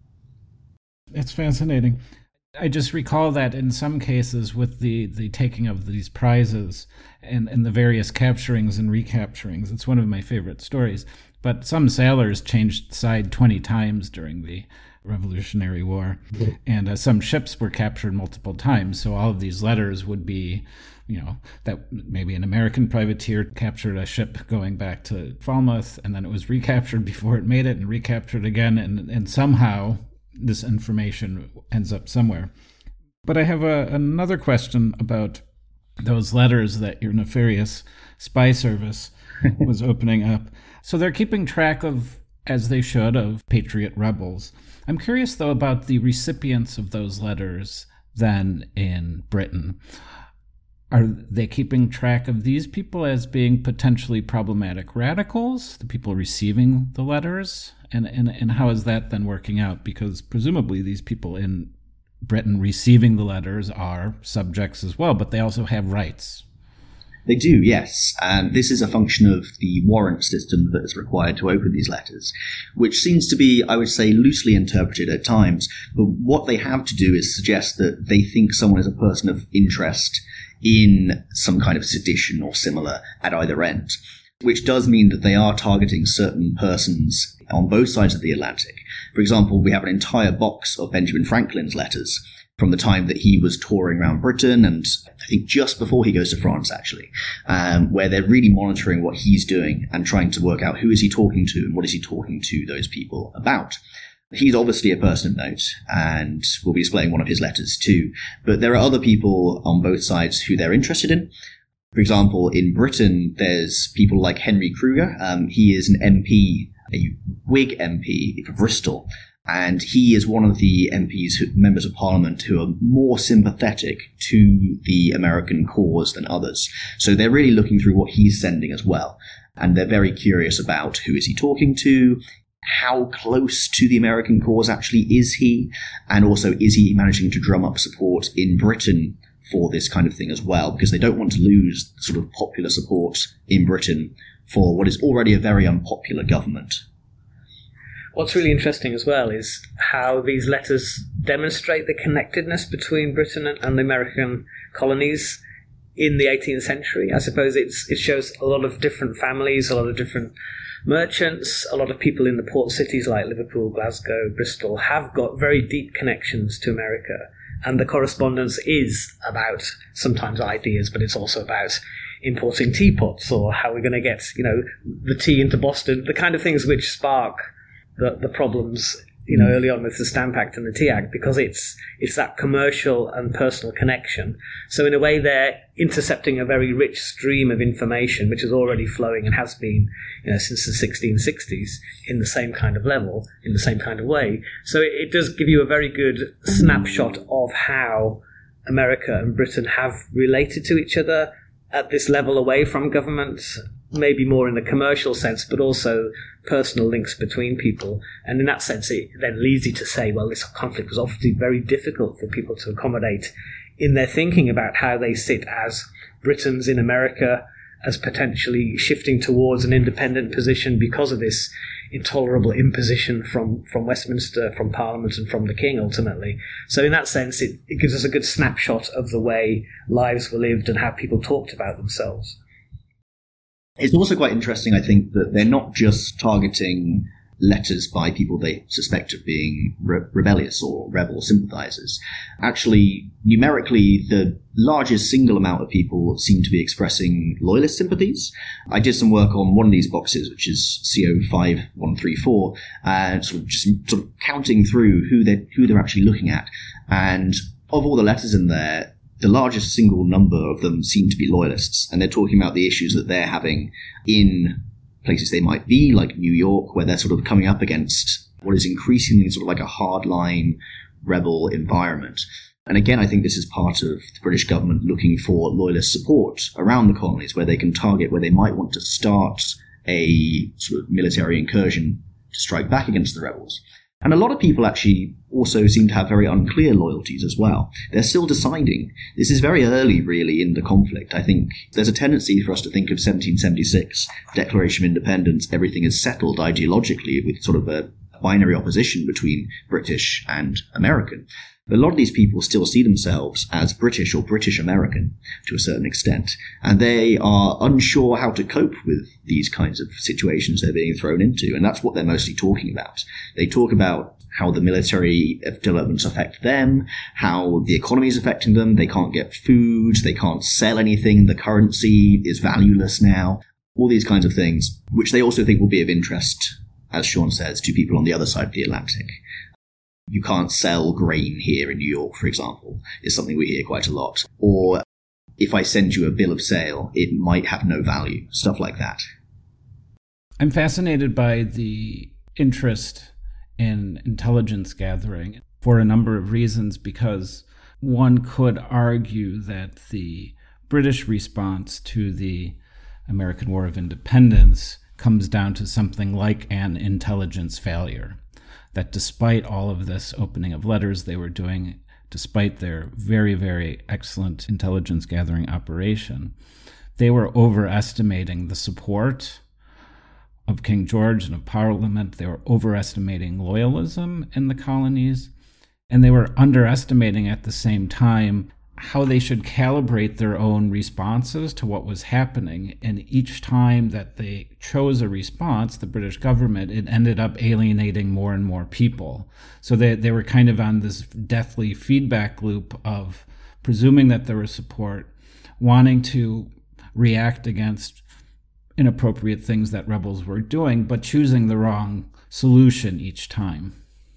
Speaker 2: It's fascinating. I just recall that in some cases with the, the taking of these prizes and, and the various capturings and recapturings, it's one of my favorite stories. But some sailors changed side twenty times during the Revolutionary War, and uh, some ships were captured multiple times. So all of these letters would be, you know, that maybe an American privateer captured a ship going back to Falmouth, and then it was recaptured before it made it and recaptured again, and, and somehow this information ends up somewhere. But I have a, another question about those letters that your nefarious spy service was opening up. So they're keeping track of, as they should, of patriot rebels. I'm curious, though, about the recipients of those letters then in Britain. Are they keeping track of these people as being potentially problematic radicals, the people receiving the letters? And, and, and how is that then working out? Because presumably these people in Britain receiving the letters are subjects as well, but they also have rights.
Speaker 1: They do, yes. And this is a function of the warrant system that is required to open these letters, which seems to be, I would say, loosely interpreted at times. But what they have to do is suggest that they think someone is a person of interest in some kind of sedition or similar at either end, which does mean that they are targeting certain persons on both sides of the Atlantic. For example, we have an entire box of Benjamin Franklin's letters from the time that he was touring around Britain, and I think just before he goes to France, actually, um, where they're really monitoring what he's doing and trying to work out who is he talking to and what is he talking to those people about. He's obviously a person of note, and we'll be displaying one of his letters too. But there are other people on both sides who they're interested in. For example, in Britain, there's people like Henry Kruger. Um, he is an M P, a Whig M P for Bristol. And he is one of the M Ps, who, members of Parliament, who are more sympathetic to the American cause than others. So they're really looking through what he's sending as well. And they're very curious about who is he talking to, how close to the American cause actually is he, and also is he managing to drum up support in Britain for this kind of thing as well, because they don't want to lose sort of popular support in Britain for what is already a very unpopular government.
Speaker 3: What's really interesting as well is how these letters demonstrate the connectedness between Britain and the American colonies in the eighteenth century. I suppose it's, it shows a lot of different families, a lot of different merchants, a lot of people in the port cities like Liverpool, Glasgow, Bristol have got very deep connections to America. And the correspondence is about sometimes ideas, but it's also about importing teapots or how we're going to get, you know, the tea into Boston, the kind of things which spark the, the problems, you know, early on with the Stamp Act and the Tea Act, because it's it's that commercial and personal connection. So in a way, they're intercepting a very rich stream of information, which is already flowing and has been, you know, since the sixteen sixties in the same kind of level, in the same kind of way. So it, it does give you a very good snapshot of how America and Britain have related to each other at this level away from government, maybe more in the commercial sense, but also personal links between people. And in that sense, it then leads you to say, well, this conflict was obviously very difficult for people to accommodate in their thinking about how they sit as Britons in America, as potentially shifting towards an independent position because of this intolerable imposition from, from Westminster, from Parliament, and from the King, ultimately. So in that sense, it, it gives us a good snapshot of the way lives were lived and how people talked about themselves.
Speaker 1: It's also quite interesting, I think, that they're not just targeting letters by people they suspect of being re- rebellious or rebel sympathizers. Actually, numerically, the largest single amount of people seem to be expressing loyalist sympathies. I did some work on one of these boxes, which is C O five one three four, and sort of just sort of counting through who they're, who they're actually looking at. And of all the letters in there, the largest single number of them seem to be loyalists, and they're talking about the issues that they're having in places they might be, like New York, where they're sort of coming up against what is increasingly sort of like a hardline rebel environment. And again, I think this is part of the British government looking for loyalist support around the colonies, where they can target, where they might want to start a sort of military incursion to strike back against the rebels. And a lot of people actually also seem to have very unclear loyalties as well. They're still deciding. This is very early, really, in the conflict. I think there's a tendency for us to think of seventeen seventy-six, Declaration of Independence, everything is settled ideologically with sort of a binary opposition between British and American. But a lot of these people still see themselves as British or British American to a certain extent, and they are unsure how to cope with these kinds of situations they're being thrown into, and that's what they're mostly talking about. They talk about how the military developments affect them, how the economy is affecting them, they can't get food, they can't sell anything, the currency is valueless now, all these kinds of things, which they also think will be of interest, as Sean says, to people on the other side of the Atlantic. You can't sell grain here in New York, for example, is something we hear quite a lot. Or if I send you a bill of sale, it might have no value, stuff like that.
Speaker 2: I'm fascinated by the interest in intelligence gathering for a number of reasons, because one could argue that the British response to the American War of Independence comes down to something like an intelligence failure. That despite all of this opening of letters they were doing, despite their very, very excellent intelligence gathering operation, they were overestimating the support of King George and of Parliament. They were overestimating loyalism in the colonies, and they were underestimating at the same time how they should calibrate their own responses to what was happening. And each time that they chose a response, the British government, it ended up alienating more and more people. So they, they were kind of on this deathly feedback loop of presuming that there was support, wanting to react against inappropriate things that rebels were doing, but choosing the wrong solution each time.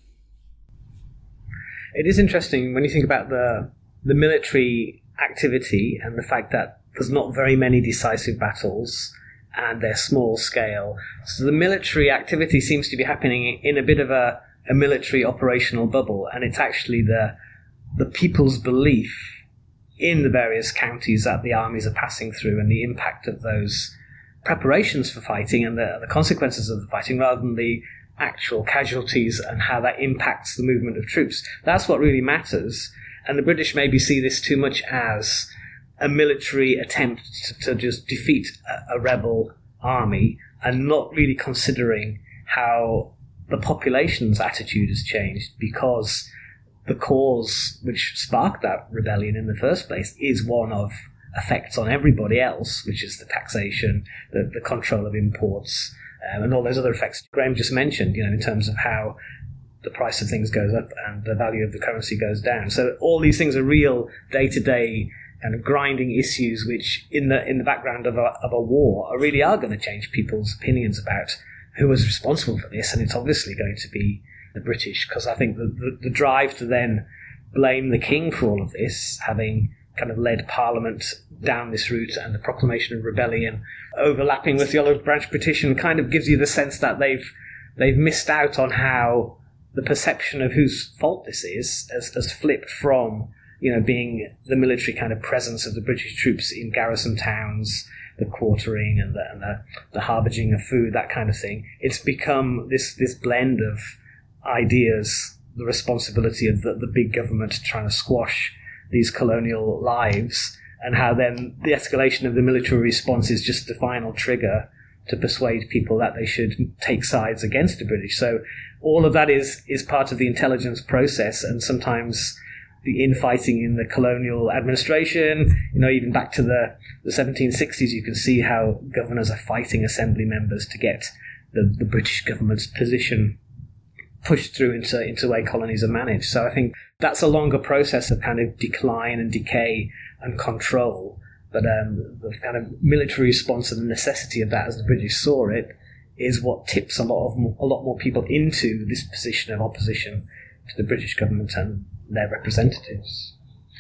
Speaker 3: It is interesting when you think about the the military activity and the fact that there's not very many decisive battles and they're small scale. So the military activity seems to be happening in a bit of a, a military operational bubble, and it's actually the the people's belief in the various counties that the armies are passing through and the impact of those preparations for fighting and the, the consequences of the fighting, rather than the actual casualties and how that impacts the movement of troops. That's what really matters. And the British maybe see this too much as a military attempt to, to just defeat a, a rebel army, and not really considering how the population's attitude has changed, because the cause which sparked that rebellion in the first place is one of effects on everybody else, which is the taxation, the, the control of imports, um, and all those other effects Graham just mentioned, you know, in terms of how the price of things goes up and the value of the currency goes down. So all these things are real day-to-day kind of grinding issues which in the in the background of a, of a war are really are going to change people's opinions about who was responsible for this. And it's obviously going to be the British, because I think the, the, the drive to then blame the king for all of this, having kind of led Parliament down this route, and the proclamation of rebellion overlapping with the Olive Branch petition, kind of gives you the sense that they've they've missed out on how the perception of whose fault this is has, has flipped from, you know, being the military kind of presence of the British troops in garrison towns, the quartering and the, and the, the harbinging of food, that kind of thing. It's become this, this blend of ideas, the responsibility of the, the big government trying to squash these colonial lives, and how then the escalation of the military response is just the final trigger to persuade people that they should take sides against the British. So all of that is, is part of the intelligence process, and sometimes the infighting in the colonial administration, you know, even back to the, the seventeen sixties, you can see how governors are fighting assembly members to get the, the British government's position pushed through into, into the way colonies are managed. So I think that's a longer process of kind of decline and decay and control. But um, the kind of military response and the necessity of that, as the British saw it, is what tips a lot of a lot more people into this position of opposition to the British government and their representatives.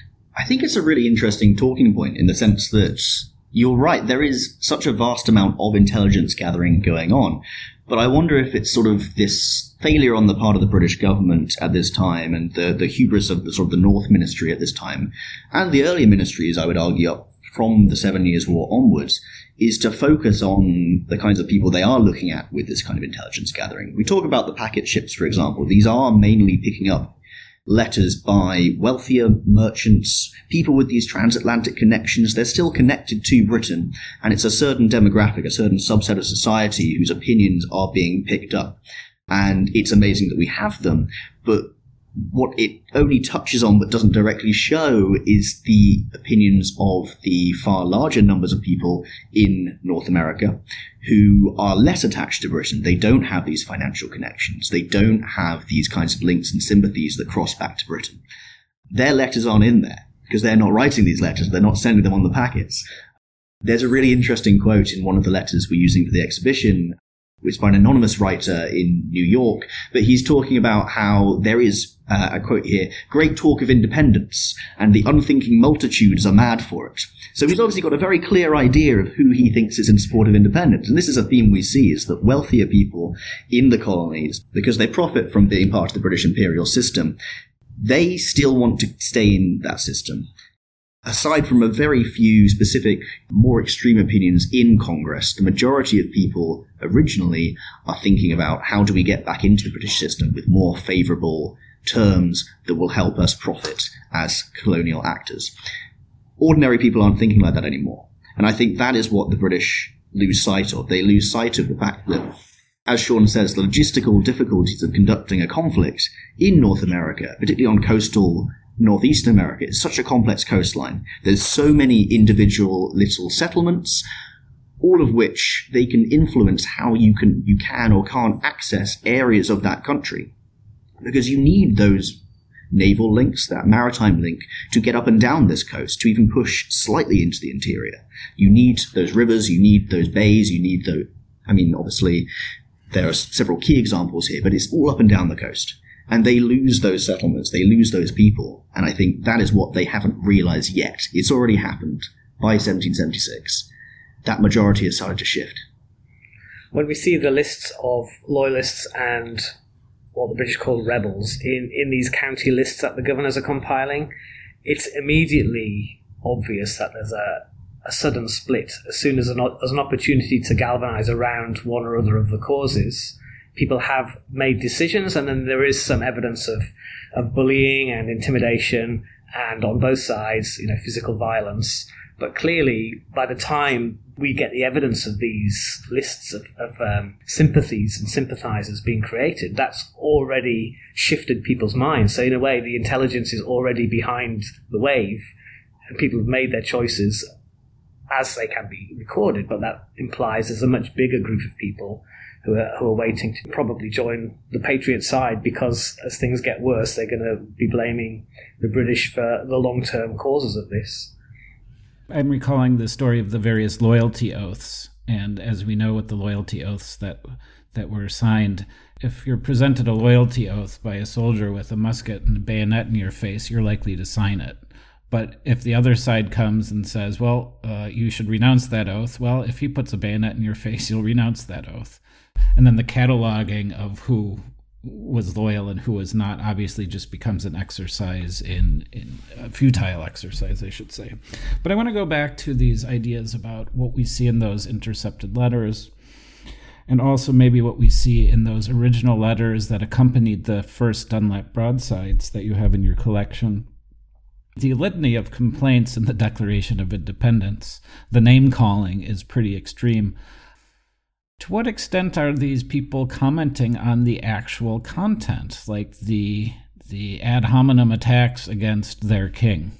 Speaker 1: I think it's a really interesting talking point in the sense that you're right, there is such a vast amount of intelligence gathering going on, but I wonder if it's sort of this failure on the part of the British government at this time and the, the hubris of the sort of the North Ministry at this time, and the earlier ministries, I would argue, up from the Seven Years' War onwards, is to focus on the kinds of people they are looking at with this kind of intelligence gathering. We talk about the packet ships, for example. These are mainly picking up letters by wealthier merchants, people with these transatlantic connections. They're still connected to Britain, and it's a certain demographic, a certain subset of society whose opinions are being picked up. And it's amazing that we have them, but what it only touches on but doesn't directly show is the opinions of the far larger numbers of people in North America who are less attached to Britain. They don't have these financial connections. They don't have these kinds of links and sympathies that cross back to Britain. Their letters aren't in there because they're not writing these letters. They're not sending them on the packets. There's a really interesting quote in one of the letters we're using for the exhibition, which is by an anonymous writer in New York, but he's talking about how there is, uh, a quote here, great talk of independence, and the unthinking multitudes are mad for it. So he's obviously got a very clear idea of who he thinks is in support of independence. And this is a theme we see, is that wealthier people in the colonies, because they profit from being part of the British imperial system, they still want to stay in that system. Aside from a very few specific, more extreme opinions in Congress, the majority of people originally are thinking about how do we get back into the British system with more favourable terms that will help us profit as colonial actors. Ordinary people aren't thinking like that anymore. And I think that is what the British lose sight of. They lose sight of the fact that, as Sean says, the logistical difficulties of conducting a conflict in North America, particularly on coastal Northeastern America, is such a complex coastline. There's so many individual little settlements, all of which they can influence how you can you can or can't access areas of that country. Because you need those naval links, that maritime link, to get up and down this coast, to even push slightly into the interior. You need those rivers, you need those bays, you need the... I mean, obviously, there are several key examples here, but it's all up and down the coast. And they lose those settlements, they lose those people, and I think that is what they haven't realized yet. It's already happened by seventeen seventy-six. That majority has started to shift.
Speaker 3: When we see the lists of loyalists and what the British call rebels in, in these county lists that the governors are compiling, it's immediately obvious that there's a, a sudden split as soon as an, as an opportunity to galvanize around one or other of the causes. People have made decisions, and then there is some evidence of, of bullying and intimidation, and on both sides, you know, physical violence. But clearly, by the time we get the evidence of these lists of, of um, sympathies and sympathizers being created, that's already shifted people's minds. So in a way, the intelligence is already behind the wave, and people have made their choices as they can be recorded. But that implies there's a much bigger group of people who are, who are waiting to probably join the Patriot side, because as things get worse, they're going to be blaming the British for the long-term causes of this.
Speaker 2: I'm recalling the story of the various loyalty oaths, and as we know with the loyalty oaths that that were signed, if you're presented a loyalty oath by a soldier with a musket and a bayonet in your face, you're likely to sign it. But if the other side comes and says, well, uh, you should renounce that oath, well, if he puts a bayonet in your face, you'll renounce that oath. And then the cataloging of who was loyal and who was not obviously just becomes an exercise in, in a futile exercise, I should say. But I want to go back to these ideas about what we see in those intercepted letters, and also maybe what we see in those original letters that accompanied the first Dunlap broadsides that you have in your collection. The litany of complaints in the Declaration of Independence, the name-calling, is pretty extreme. To what extent are these people commenting on the actual content, like the the ad hominem attacks against their king?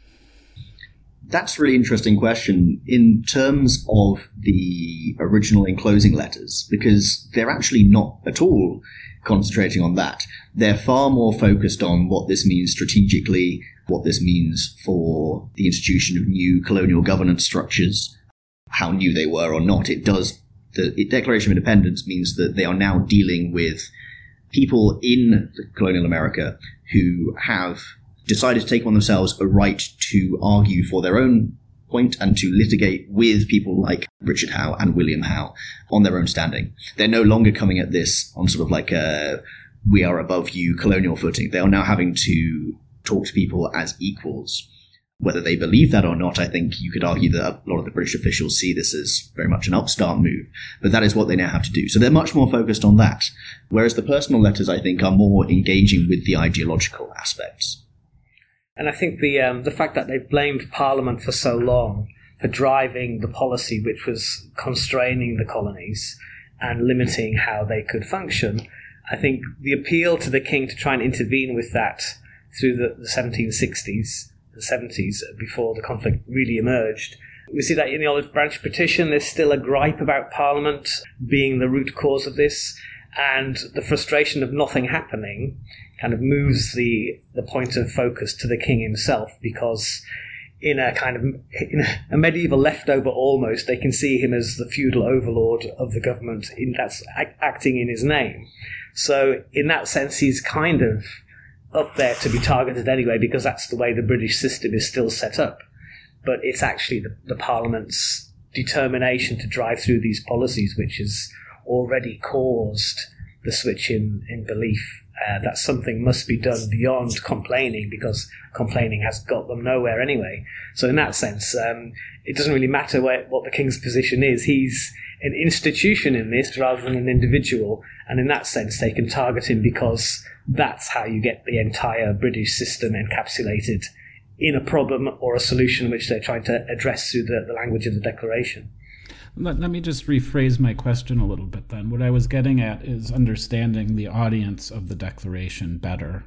Speaker 1: That's a really interesting question in terms of the original and closing letters, because they're actually not at all concentrating on that. They're far more focused on what this means strategically, what this means for the institution of new colonial governance structures, how new they were or not. It does. The Declaration of Independence means that they are now dealing with people in colonial America who have decided to take upon themselves a right to argue for their own point and to litigate with people like Richard Howe and William Howe on their own standing. They're no longer coming at this on sort of like a we are above you colonial footing. They are now having to talk to people as equals. Whether they believe that or not, I think you could argue that a lot of the British officials see this as very much an upstart move, but that is what they now have to do. So they're much more focused on that, whereas the personal letters, I think, are more engaging with the ideological aspects.
Speaker 3: And I think the um, the fact that they've blamed Parliament for so long for driving the policy which was constraining the colonies and limiting how they could function, I think the appeal to the king to try and intervene with that through the, the seventeen sixties, the seventies, before the conflict really emerged. We see that in the Olive Branch petition, there's still a gripe about Parliament being the root cause of this, and the frustration of nothing happening kind of moves the, the point of focus to the king himself, because in a kind of in a medieval leftover almost, they can see him as the feudal overlord of the government in, that's acting in his name. So in that sense, he's kind of up there to be targeted anyway, because that's the way the British system is still set up. But it's actually the, the Parliament's determination to drive through these policies which has already caused the switch in, in belief uh, that something must be done beyond complaining, because complaining has got them nowhere anyway. So in that sense, um, it doesn't really matter where, what the king's position is. He's an institution in this rather than an individual, and in that sense they can target him because that's how you get the entire British system encapsulated in a problem or a solution which they're trying to address through the, the language of the Declaration.
Speaker 2: Let, let me just rephrase my question a little bit then. What I was getting at is understanding the audience of the Declaration better.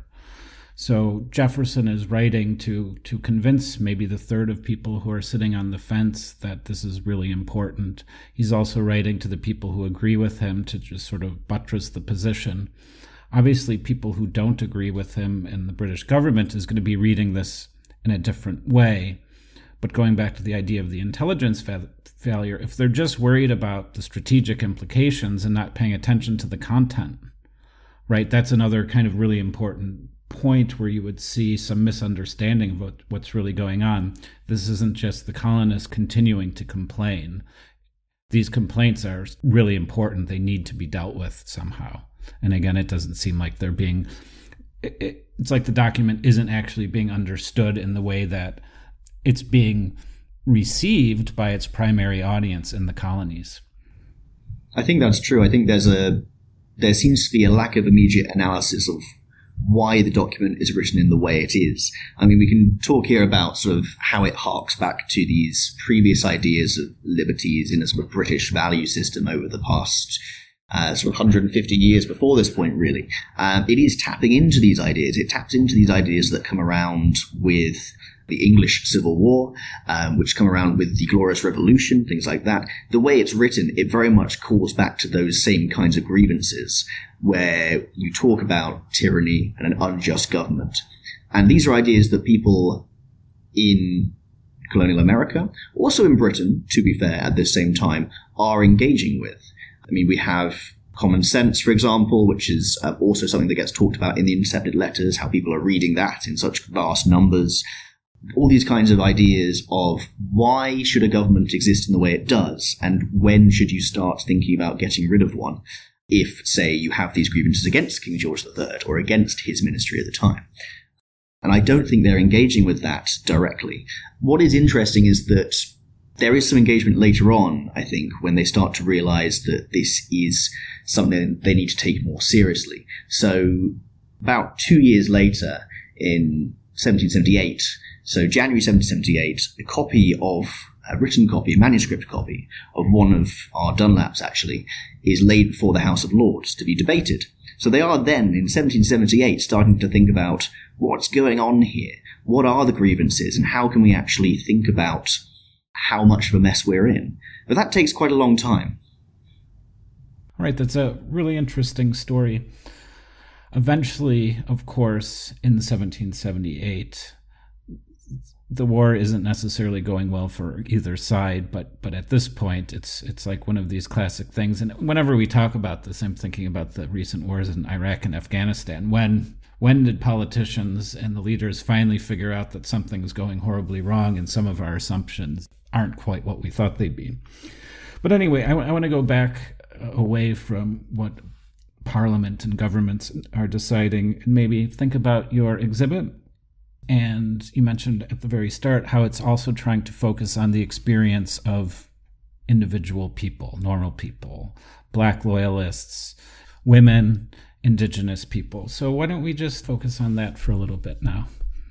Speaker 2: So Jefferson is writing to, to convince maybe the third of people who are sitting on the fence that this is really important. He's also writing to the people who agree with him to just sort of buttress the position. Obviously, people who don't agree with him and the British government is going to be reading this in a different way. But going back to the idea of the intelligence fa- failure, if they're just worried about the strategic implications and not paying attention to the content, right, that's another kind of really important point where you would see some misunderstanding of what, what's really going on. This isn't just the colonists continuing to complain. These complaints are really important. They need to be dealt with somehow. And again, it doesn't seem like they're being... It, it, it's like the document isn't actually being understood in the way that it's being received by its primary audience in the colonies.
Speaker 1: I think that's true. I think there's a there seems to be a lack of immediate analysis of why the document is written in the way it is. I mean, we can talk here about sort of how it harks back to these previous ideas of liberties in a sort of British value system over the past Uh, sort of one hundred fifty years before this point, really. Um, it is tapping into these ideas. It taps into these ideas that come around with the English Civil War, um, which come around with the Glorious Revolution, things like that. The way it's written, it very much calls back to those same kinds of grievances, where you talk about tyranny and an unjust government. And these are ideas that people in colonial America, also in Britain, to be fair, at the same time, are engaging with. I mean, we have common sense, for example, which is uh, also something that gets talked about in the intercepted letters, how people are reading that in such vast numbers. All these kinds of ideas of why should a government exist in the way it does, and when should you start thinking about getting rid of one if, say, you have these grievances against King George the Third or against his ministry at the time. And I don't think they're engaging with that directly. What is interesting is that there is some engagement later on, I think, when they start to realize that this is something they need to take more seriously. So about two years later, in seventeen seventy-eight, so January seventeen seventy-eight, a copy of, a written copy, a manuscript copy of one of our Dunlaps, actually, is laid before the House of Lords to be debated. So they are then, in seventeen seventy-eight, starting to think about what's going on here, what are the grievances, and how can we actually think about how much of a mess we're in. But that takes quite a long time.
Speaker 2: Right, that's a really interesting story. Eventually, of course, in seventeen seventy-eight, the war isn't necessarily going well for either side, but but at this point, it's it's like one of these classic things. And whenever we talk about this, I'm thinking about the recent wars in Iraq and Afghanistan. When when did politicians and the leaders finally figure out that something's going horribly wrong and some of our assumptions aren't quite what we thought they'd be? But anyway, I, I want to go back away from what Parliament and governments are deciding and maybe think about your exhibit. And you mentioned at the very start how it's also trying to focus on the experience of individual people, normal people, Black loyalists, women, Indigenous people. So why don't we just focus on that for a little bit now?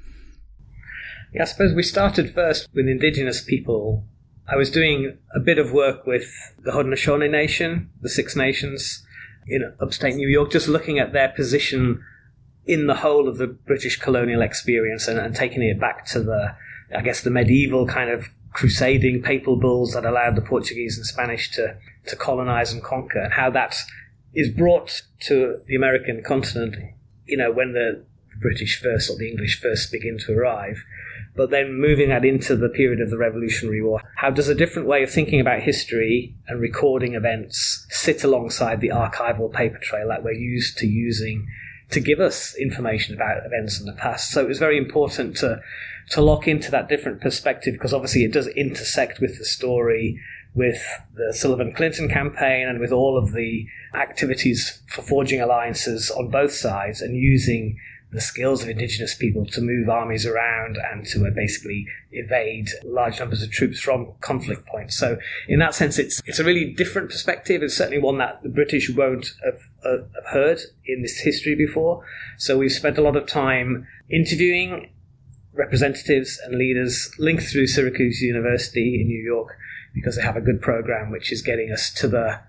Speaker 3: Yeah, I suppose we started first with Indigenous people. I was doing a bit of work with the Haudenosaunee Nation, the Six Nations in upstate New York, just looking at their position in the whole of the British colonial experience and, and taking it back to the, I guess, the medieval kind of crusading papal bulls that allowed the Portuguese and Spanish to, to colonize and conquer, and how that is brought to the American continent, you know, when the British first or the English first begin to arrive. But then moving that into the period of the Revolutionary War, how does a different way of thinking about history and recording events sit alongside the archival paper trail that we're used to using to give us information about events in the past? So it was very important to to lock into that different perspective, because obviously it does intersect with the story, with the Sullivan-Clinton campaign, and with all of the activities for forging alliances on both sides and using the skills of Indigenous people to move armies around and to uh, basically evade large numbers of troops from conflict points. So in that sense, it's it's a really different perspective. It's certainly one that the British won't have, uh, have heard in this history before. So we've spent a lot of time interviewing representatives and leaders linked through Syracuse University in New York, because they have a good program which is getting us to the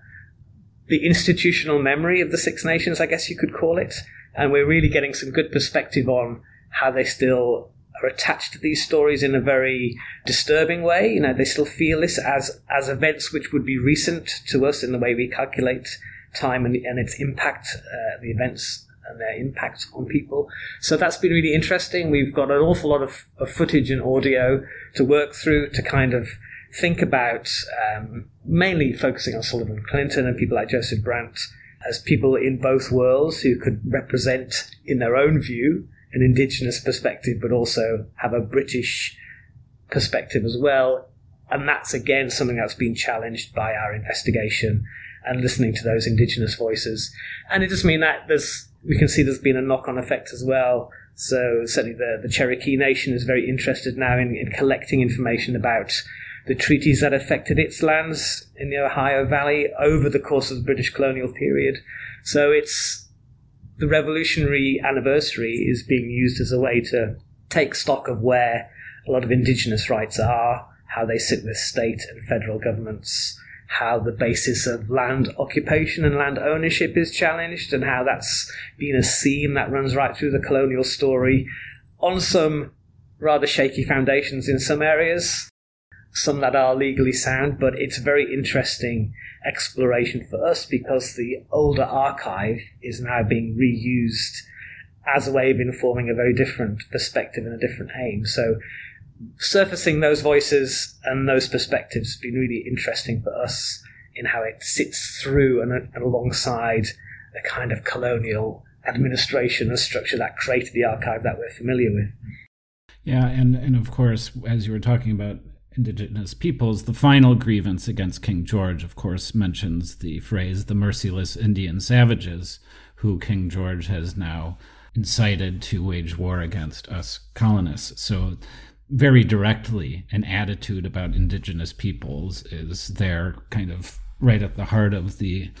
Speaker 3: the institutional memory of the Six Nations, I guess you could call it. And we're really getting some good perspective on how they still are attached to these stories in a very disturbing way. You know, they still feel this as, as events which would be recent to us in the way we calculate time and, and its impact, uh, the events and their impact on people. So that's been really interesting. We've got an awful lot of, of footage and audio to work through to kind of think about, um, mainly focusing on Sullivan Clinton and people like Joseph Brant, as people in both worlds who could represent, in their own view, an Indigenous perspective, but also have a British perspective as well. And that's, again, something that's been challenged by our investigation and listening to those Indigenous voices. And it does mean that there's, we can see there's been a knock-on effect as well. So certainly the, the Cherokee Nation is very interested now in, in collecting information about the treaties that affected its lands in the Ohio Valley over the course of the British colonial period. So it's the revolutionary anniversary is being used as a way to take stock of where a lot of Indigenous rights are, how they sit with state and federal governments, how the basis of land occupation and land ownership is challenged, and how that's been a seam that runs right through the colonial story on some rather shaky foundations in some areas, some that are legally sound, but it's a very interesting exploration for us because the older archive is now being reused as a way of informing a very different perspective and a different aim. So surfacing those voices and those perspectives has been really interesting for us in how it sits through and, and alongside the kind of colonial administration and structure that created the archive that we're familiar with.
Speaker 2: Yeah, and, and of course, as you were talking about Indigenous peoples, the final grievance against King George, of course, mentions the phrase, the merciless Indian savages, who King George has now incited to wage war against us colonists. So very directly, an attitude about Indigenous peoples is there kind of right at the heart of the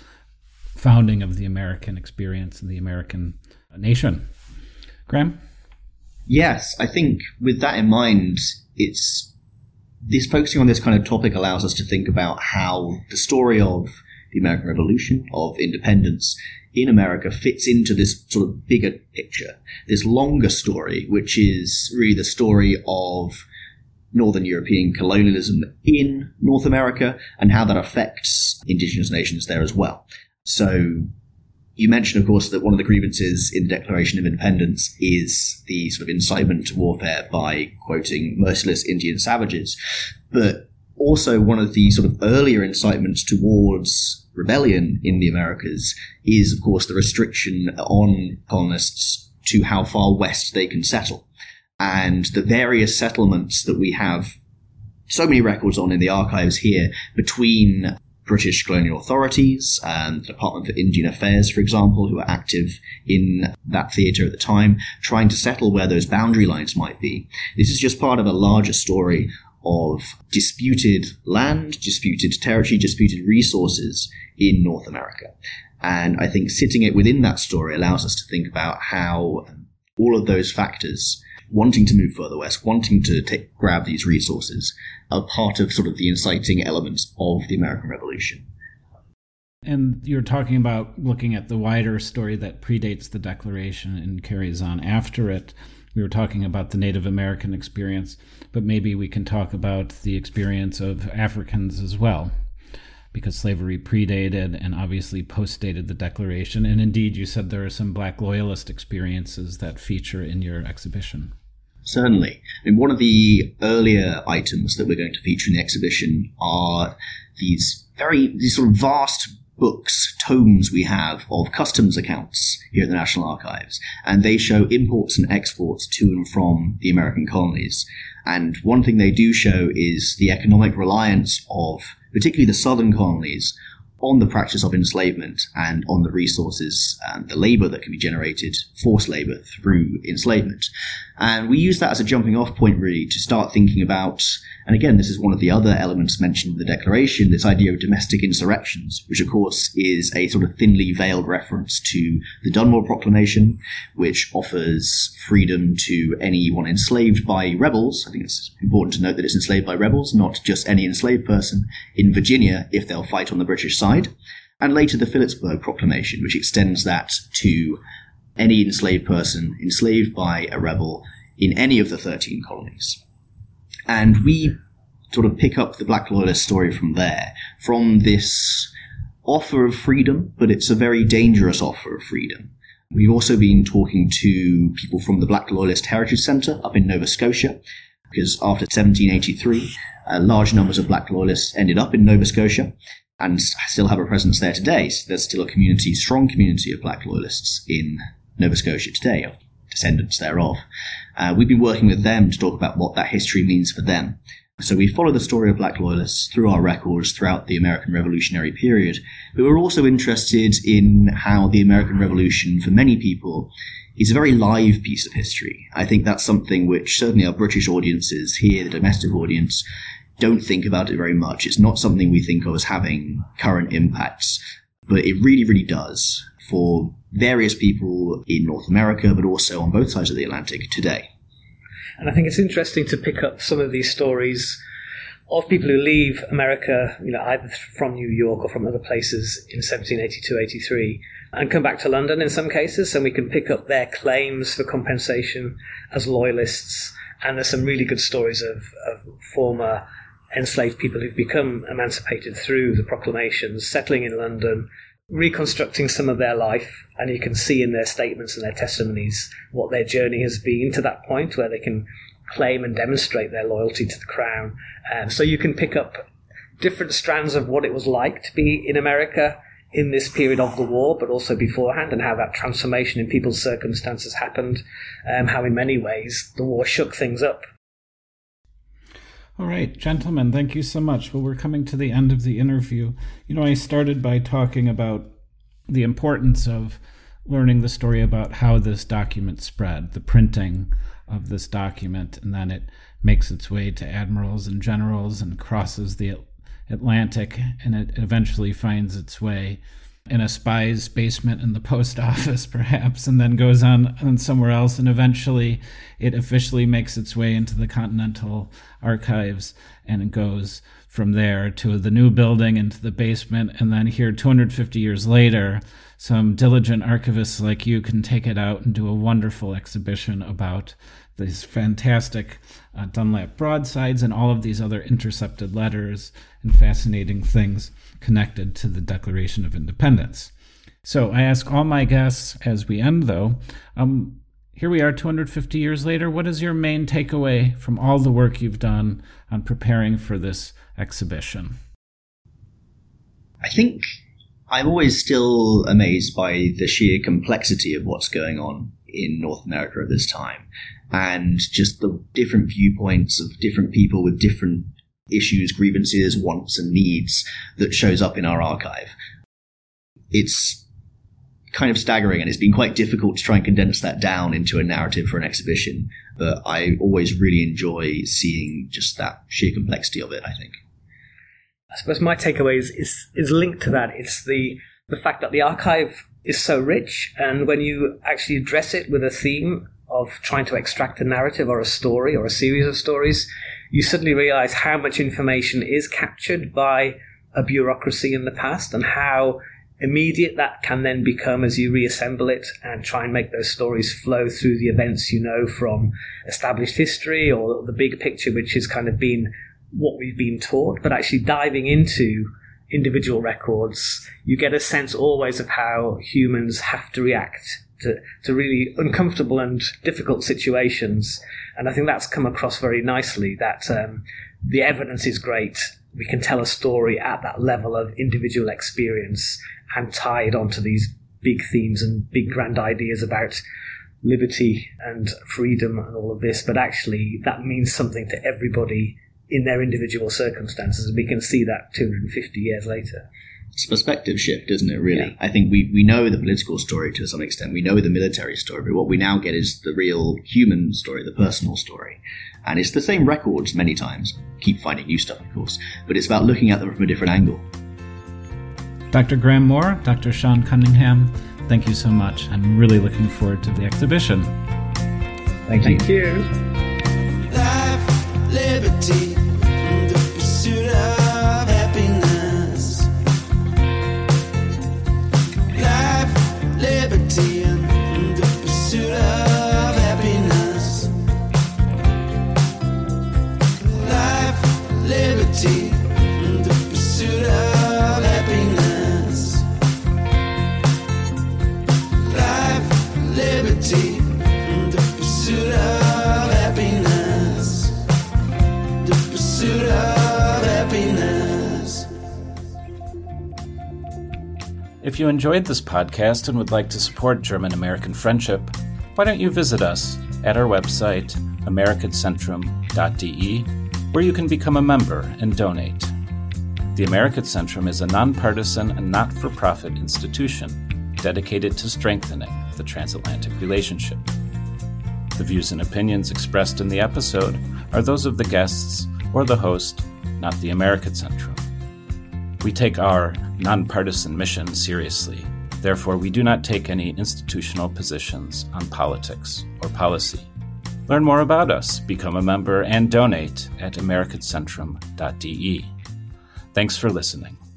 Speaker 2: founding of the American experience and the American nation. Graham?
Speaker 1: Yes, I think with that in mind, it's this focusing on this kind of topic allows us to think about how the story of the American Revolution, of independence in America, fits into this sort of bigger picture, this longer story, which is really the story of Northern European colonialism in North America and how that affects indigenous nations there as well. So you mentioned, of course, that one of the grievances in the Declaration of Independence is the sort of incitement to warfare by quoting merciless Indian savages. But also one of the sort of earlier incitements towards rebellion in the Americas is, of course, the restriction on colonists to how far west they can settle. And the various settlements that we have so many records on in the archives here between British colonial authorities and the Department for Indian Affairs, for example, who are active in that theatre at the time, trying to settle where those boundary lines might be. This is just part of a larger story of disputed land, disputed territory, disputed resources in North America. And I think sitting it within that story allows us to think about how all of those factors, wanting to move further west, wanting to take, grab these resources, are part of sort of the inciting elements of the American Revolution.
Speaker 2: And you're talking about looking at the wider story that predates the Declaration and carries on after it. We were talking about the Native American experience, but maybe we can talk about the experience of Africans as well, because slavery predated and obviously postdated the Declaration. And indeed, you said there are some Black Loyalist experiences that feature in your exhibition.
Speaker 1: Certainly. I mean, one of the earlier items that we're going to feature in the exhibition are these very, these sort of vast books, tomes we have of customs accounts here at the National Archives, and they show imports and exports to and from the American colonies. And one thing they do show is the economic reliance of particularly the southern colonies on the practice of enslavement and on the resources and the labor that can be generated, forced labor, through enslavement. And we use that as a jumping off point, really, to start thinking about, and again, this is one of the other elements mentioned in the Declaration, this idea of domestic insurrections, which of course is a sort of thinly veiled reference to the Dunmore Proclamation, which offers freedom to anyone enslaved by rebels. I think it's important to note that it's enslaved by rebels, not just any enslaved person in Virginia if they'll fight on the British side. And later the Phillipsburg Proclamation, which extends that to any enslaved person enslaved by a rebel in any of the thirteen colonies. And we sort of pick up the Black Loyalist story from there, from this offer of freedom, but it's a very dangerous offer of freedom. We've also been talking to people from the Black Loyalist Heritage Centre up in Nova Scotia, because after seventeen eighty-three, uh, large numbers of Black Loyalists ended up in Nova Scotia and still have a presence there today. So there's still a community, strong community of Black Loyalists in Nova Scotia today, of descendants thereof. Uh, we've been working with them to talk about what that history means for them. So we follow the story of Black Loyalists through our records throughout the American Revolutionary period, but we're also interested in how the American Revolution, for many people, is a very live piece of history. I think that's something which certainly our British audiences here, the domestic audience, don't think about it very much. It's not something we think of as having current impacts, but it really, really does for various people in North America, but also on both sides of the Atlantic today.
Speaker 3: And I think it's interesting to pick up some of these stories of people who leave America, you know, either from New York or from other places in seventeen eighty-two eighty-three, and come back to London in some cases, and we can pick up their claims for compensation as loyalists. And there's some really good stories of, of former enslaved people who've become emancipated through the proclamations, settling in London, reconstructing some of their life, and you can see in their statements and their testimonies what their journey has been to that point where they can claim and demonstrate their loyalty to the crown. Um, so you can pick up different strands of what it was like to be in America in this period of the war, but also beforehand, and how that transformation in people's circumstances happened, um, how in many ways the war shook things up.
Speaker 2: All right, gentlemen, thank you so much. Well, we're coming to the end of the interview. You know, I started by talking about the importance of learning the story about how this document spread, the printing of this document, and then it makes its way to admirals and generals and crosses the Atlantic, and it eventually finds its way in a spy's basement in the post office, perhaps, and then goes on, on somewhere else, and eventually it officially makes its way into the Continental Archives, and it goes from there to the new building, into the basement, and then here two hundred fifty years later, some diligent archivists like you can take it out and do a wonderful exhibition about these fantastic uh, Dunlap broadsides and all of these other intercepted letters and fascinating things connected to the Declaration of Independence. So I ask all my guests as we end, though, um, here we are two hundred fifty years later. What is your main takeaway from all the work you've done on preparing for this exhibition?
Speaker 1: I think I'm always still amazed by the sheer complexity of what's going on in North America at this time, and just the different viewpoints of different people with different issues, grievances, wants, and needs that shows up in our archive. It's kind of staggering, and it's been quite difficult to try and condense that down into a narrative for an exhibition, but I always really enjoy seeing just that sheer complexity of it, I think.
Speaker 3: I suppose my takeaway is, is, is linked to that. It's the, the fact that the archive is so rich, and when you actually address it with a theme of trying to extract a narrative or a story or a series of stories, you suddenly realize how much information is captured by a bureaucracy in the past, and how immediate that can then become as you reassemble it and try and make those stories flow through the events you know from established history or the big picture, which has kind of been what we've been taught. But actually diving into individual records, you get a sense always of how humans have to react to, to really uncomfortable and difficult situations. And I think that's come across very nicely, that um, the evidence is great. We can tell a story at that level of individual experience and tie it onto these big themes and big grand ideas about liberty and freedom and all of this. But actually, that means something to everybody in their individual circumstances, and we can see that two hundred fifty years later.
Speaker 1: It's a perspective shift, isn't it, really?
Speaker 3: Yeah.
Speaker 1: I think we, we know the political story to some extent. We know the military story, but what we now get is the real human story, the personal story. And it's the same records many times. Keep finding new stuff, of course, but it's about looking at them from a different angle.
Speaker 2: Doctor Graham Moore, Doctor Sean Cunningham, thank you so much. I'm really looking forward to the exhibition.
Speaker 1: Thank you.
Speaker 3: Thank you.
Speaker 4: Life, liberty, the pursuit of happiness. Life, liberty, and the pursuit of happiness. Life, liberty, and the pursuit of happiness. Life, liberty, and the pursuit of happiness. The pursuit of happiness.
Speaker 2: If you enjoyed this podcast and would like to support German-American friendship, why don't you visit us at our website, american centrum dot d e, where you can become a member and donate. The American Centrum is a nonpartisan and not-for-profit institution dedicated to strengthening the transatlantic relationship. The views and opinions expressed in the episode are those of the guests or the host, not the American Centrum. We take our nonpartisan mission seriously. Therefore, we do not take any institutional positions on politics or policy. Learn more about us, become a member, and donate at american centrum dot d e. Thanks for listening.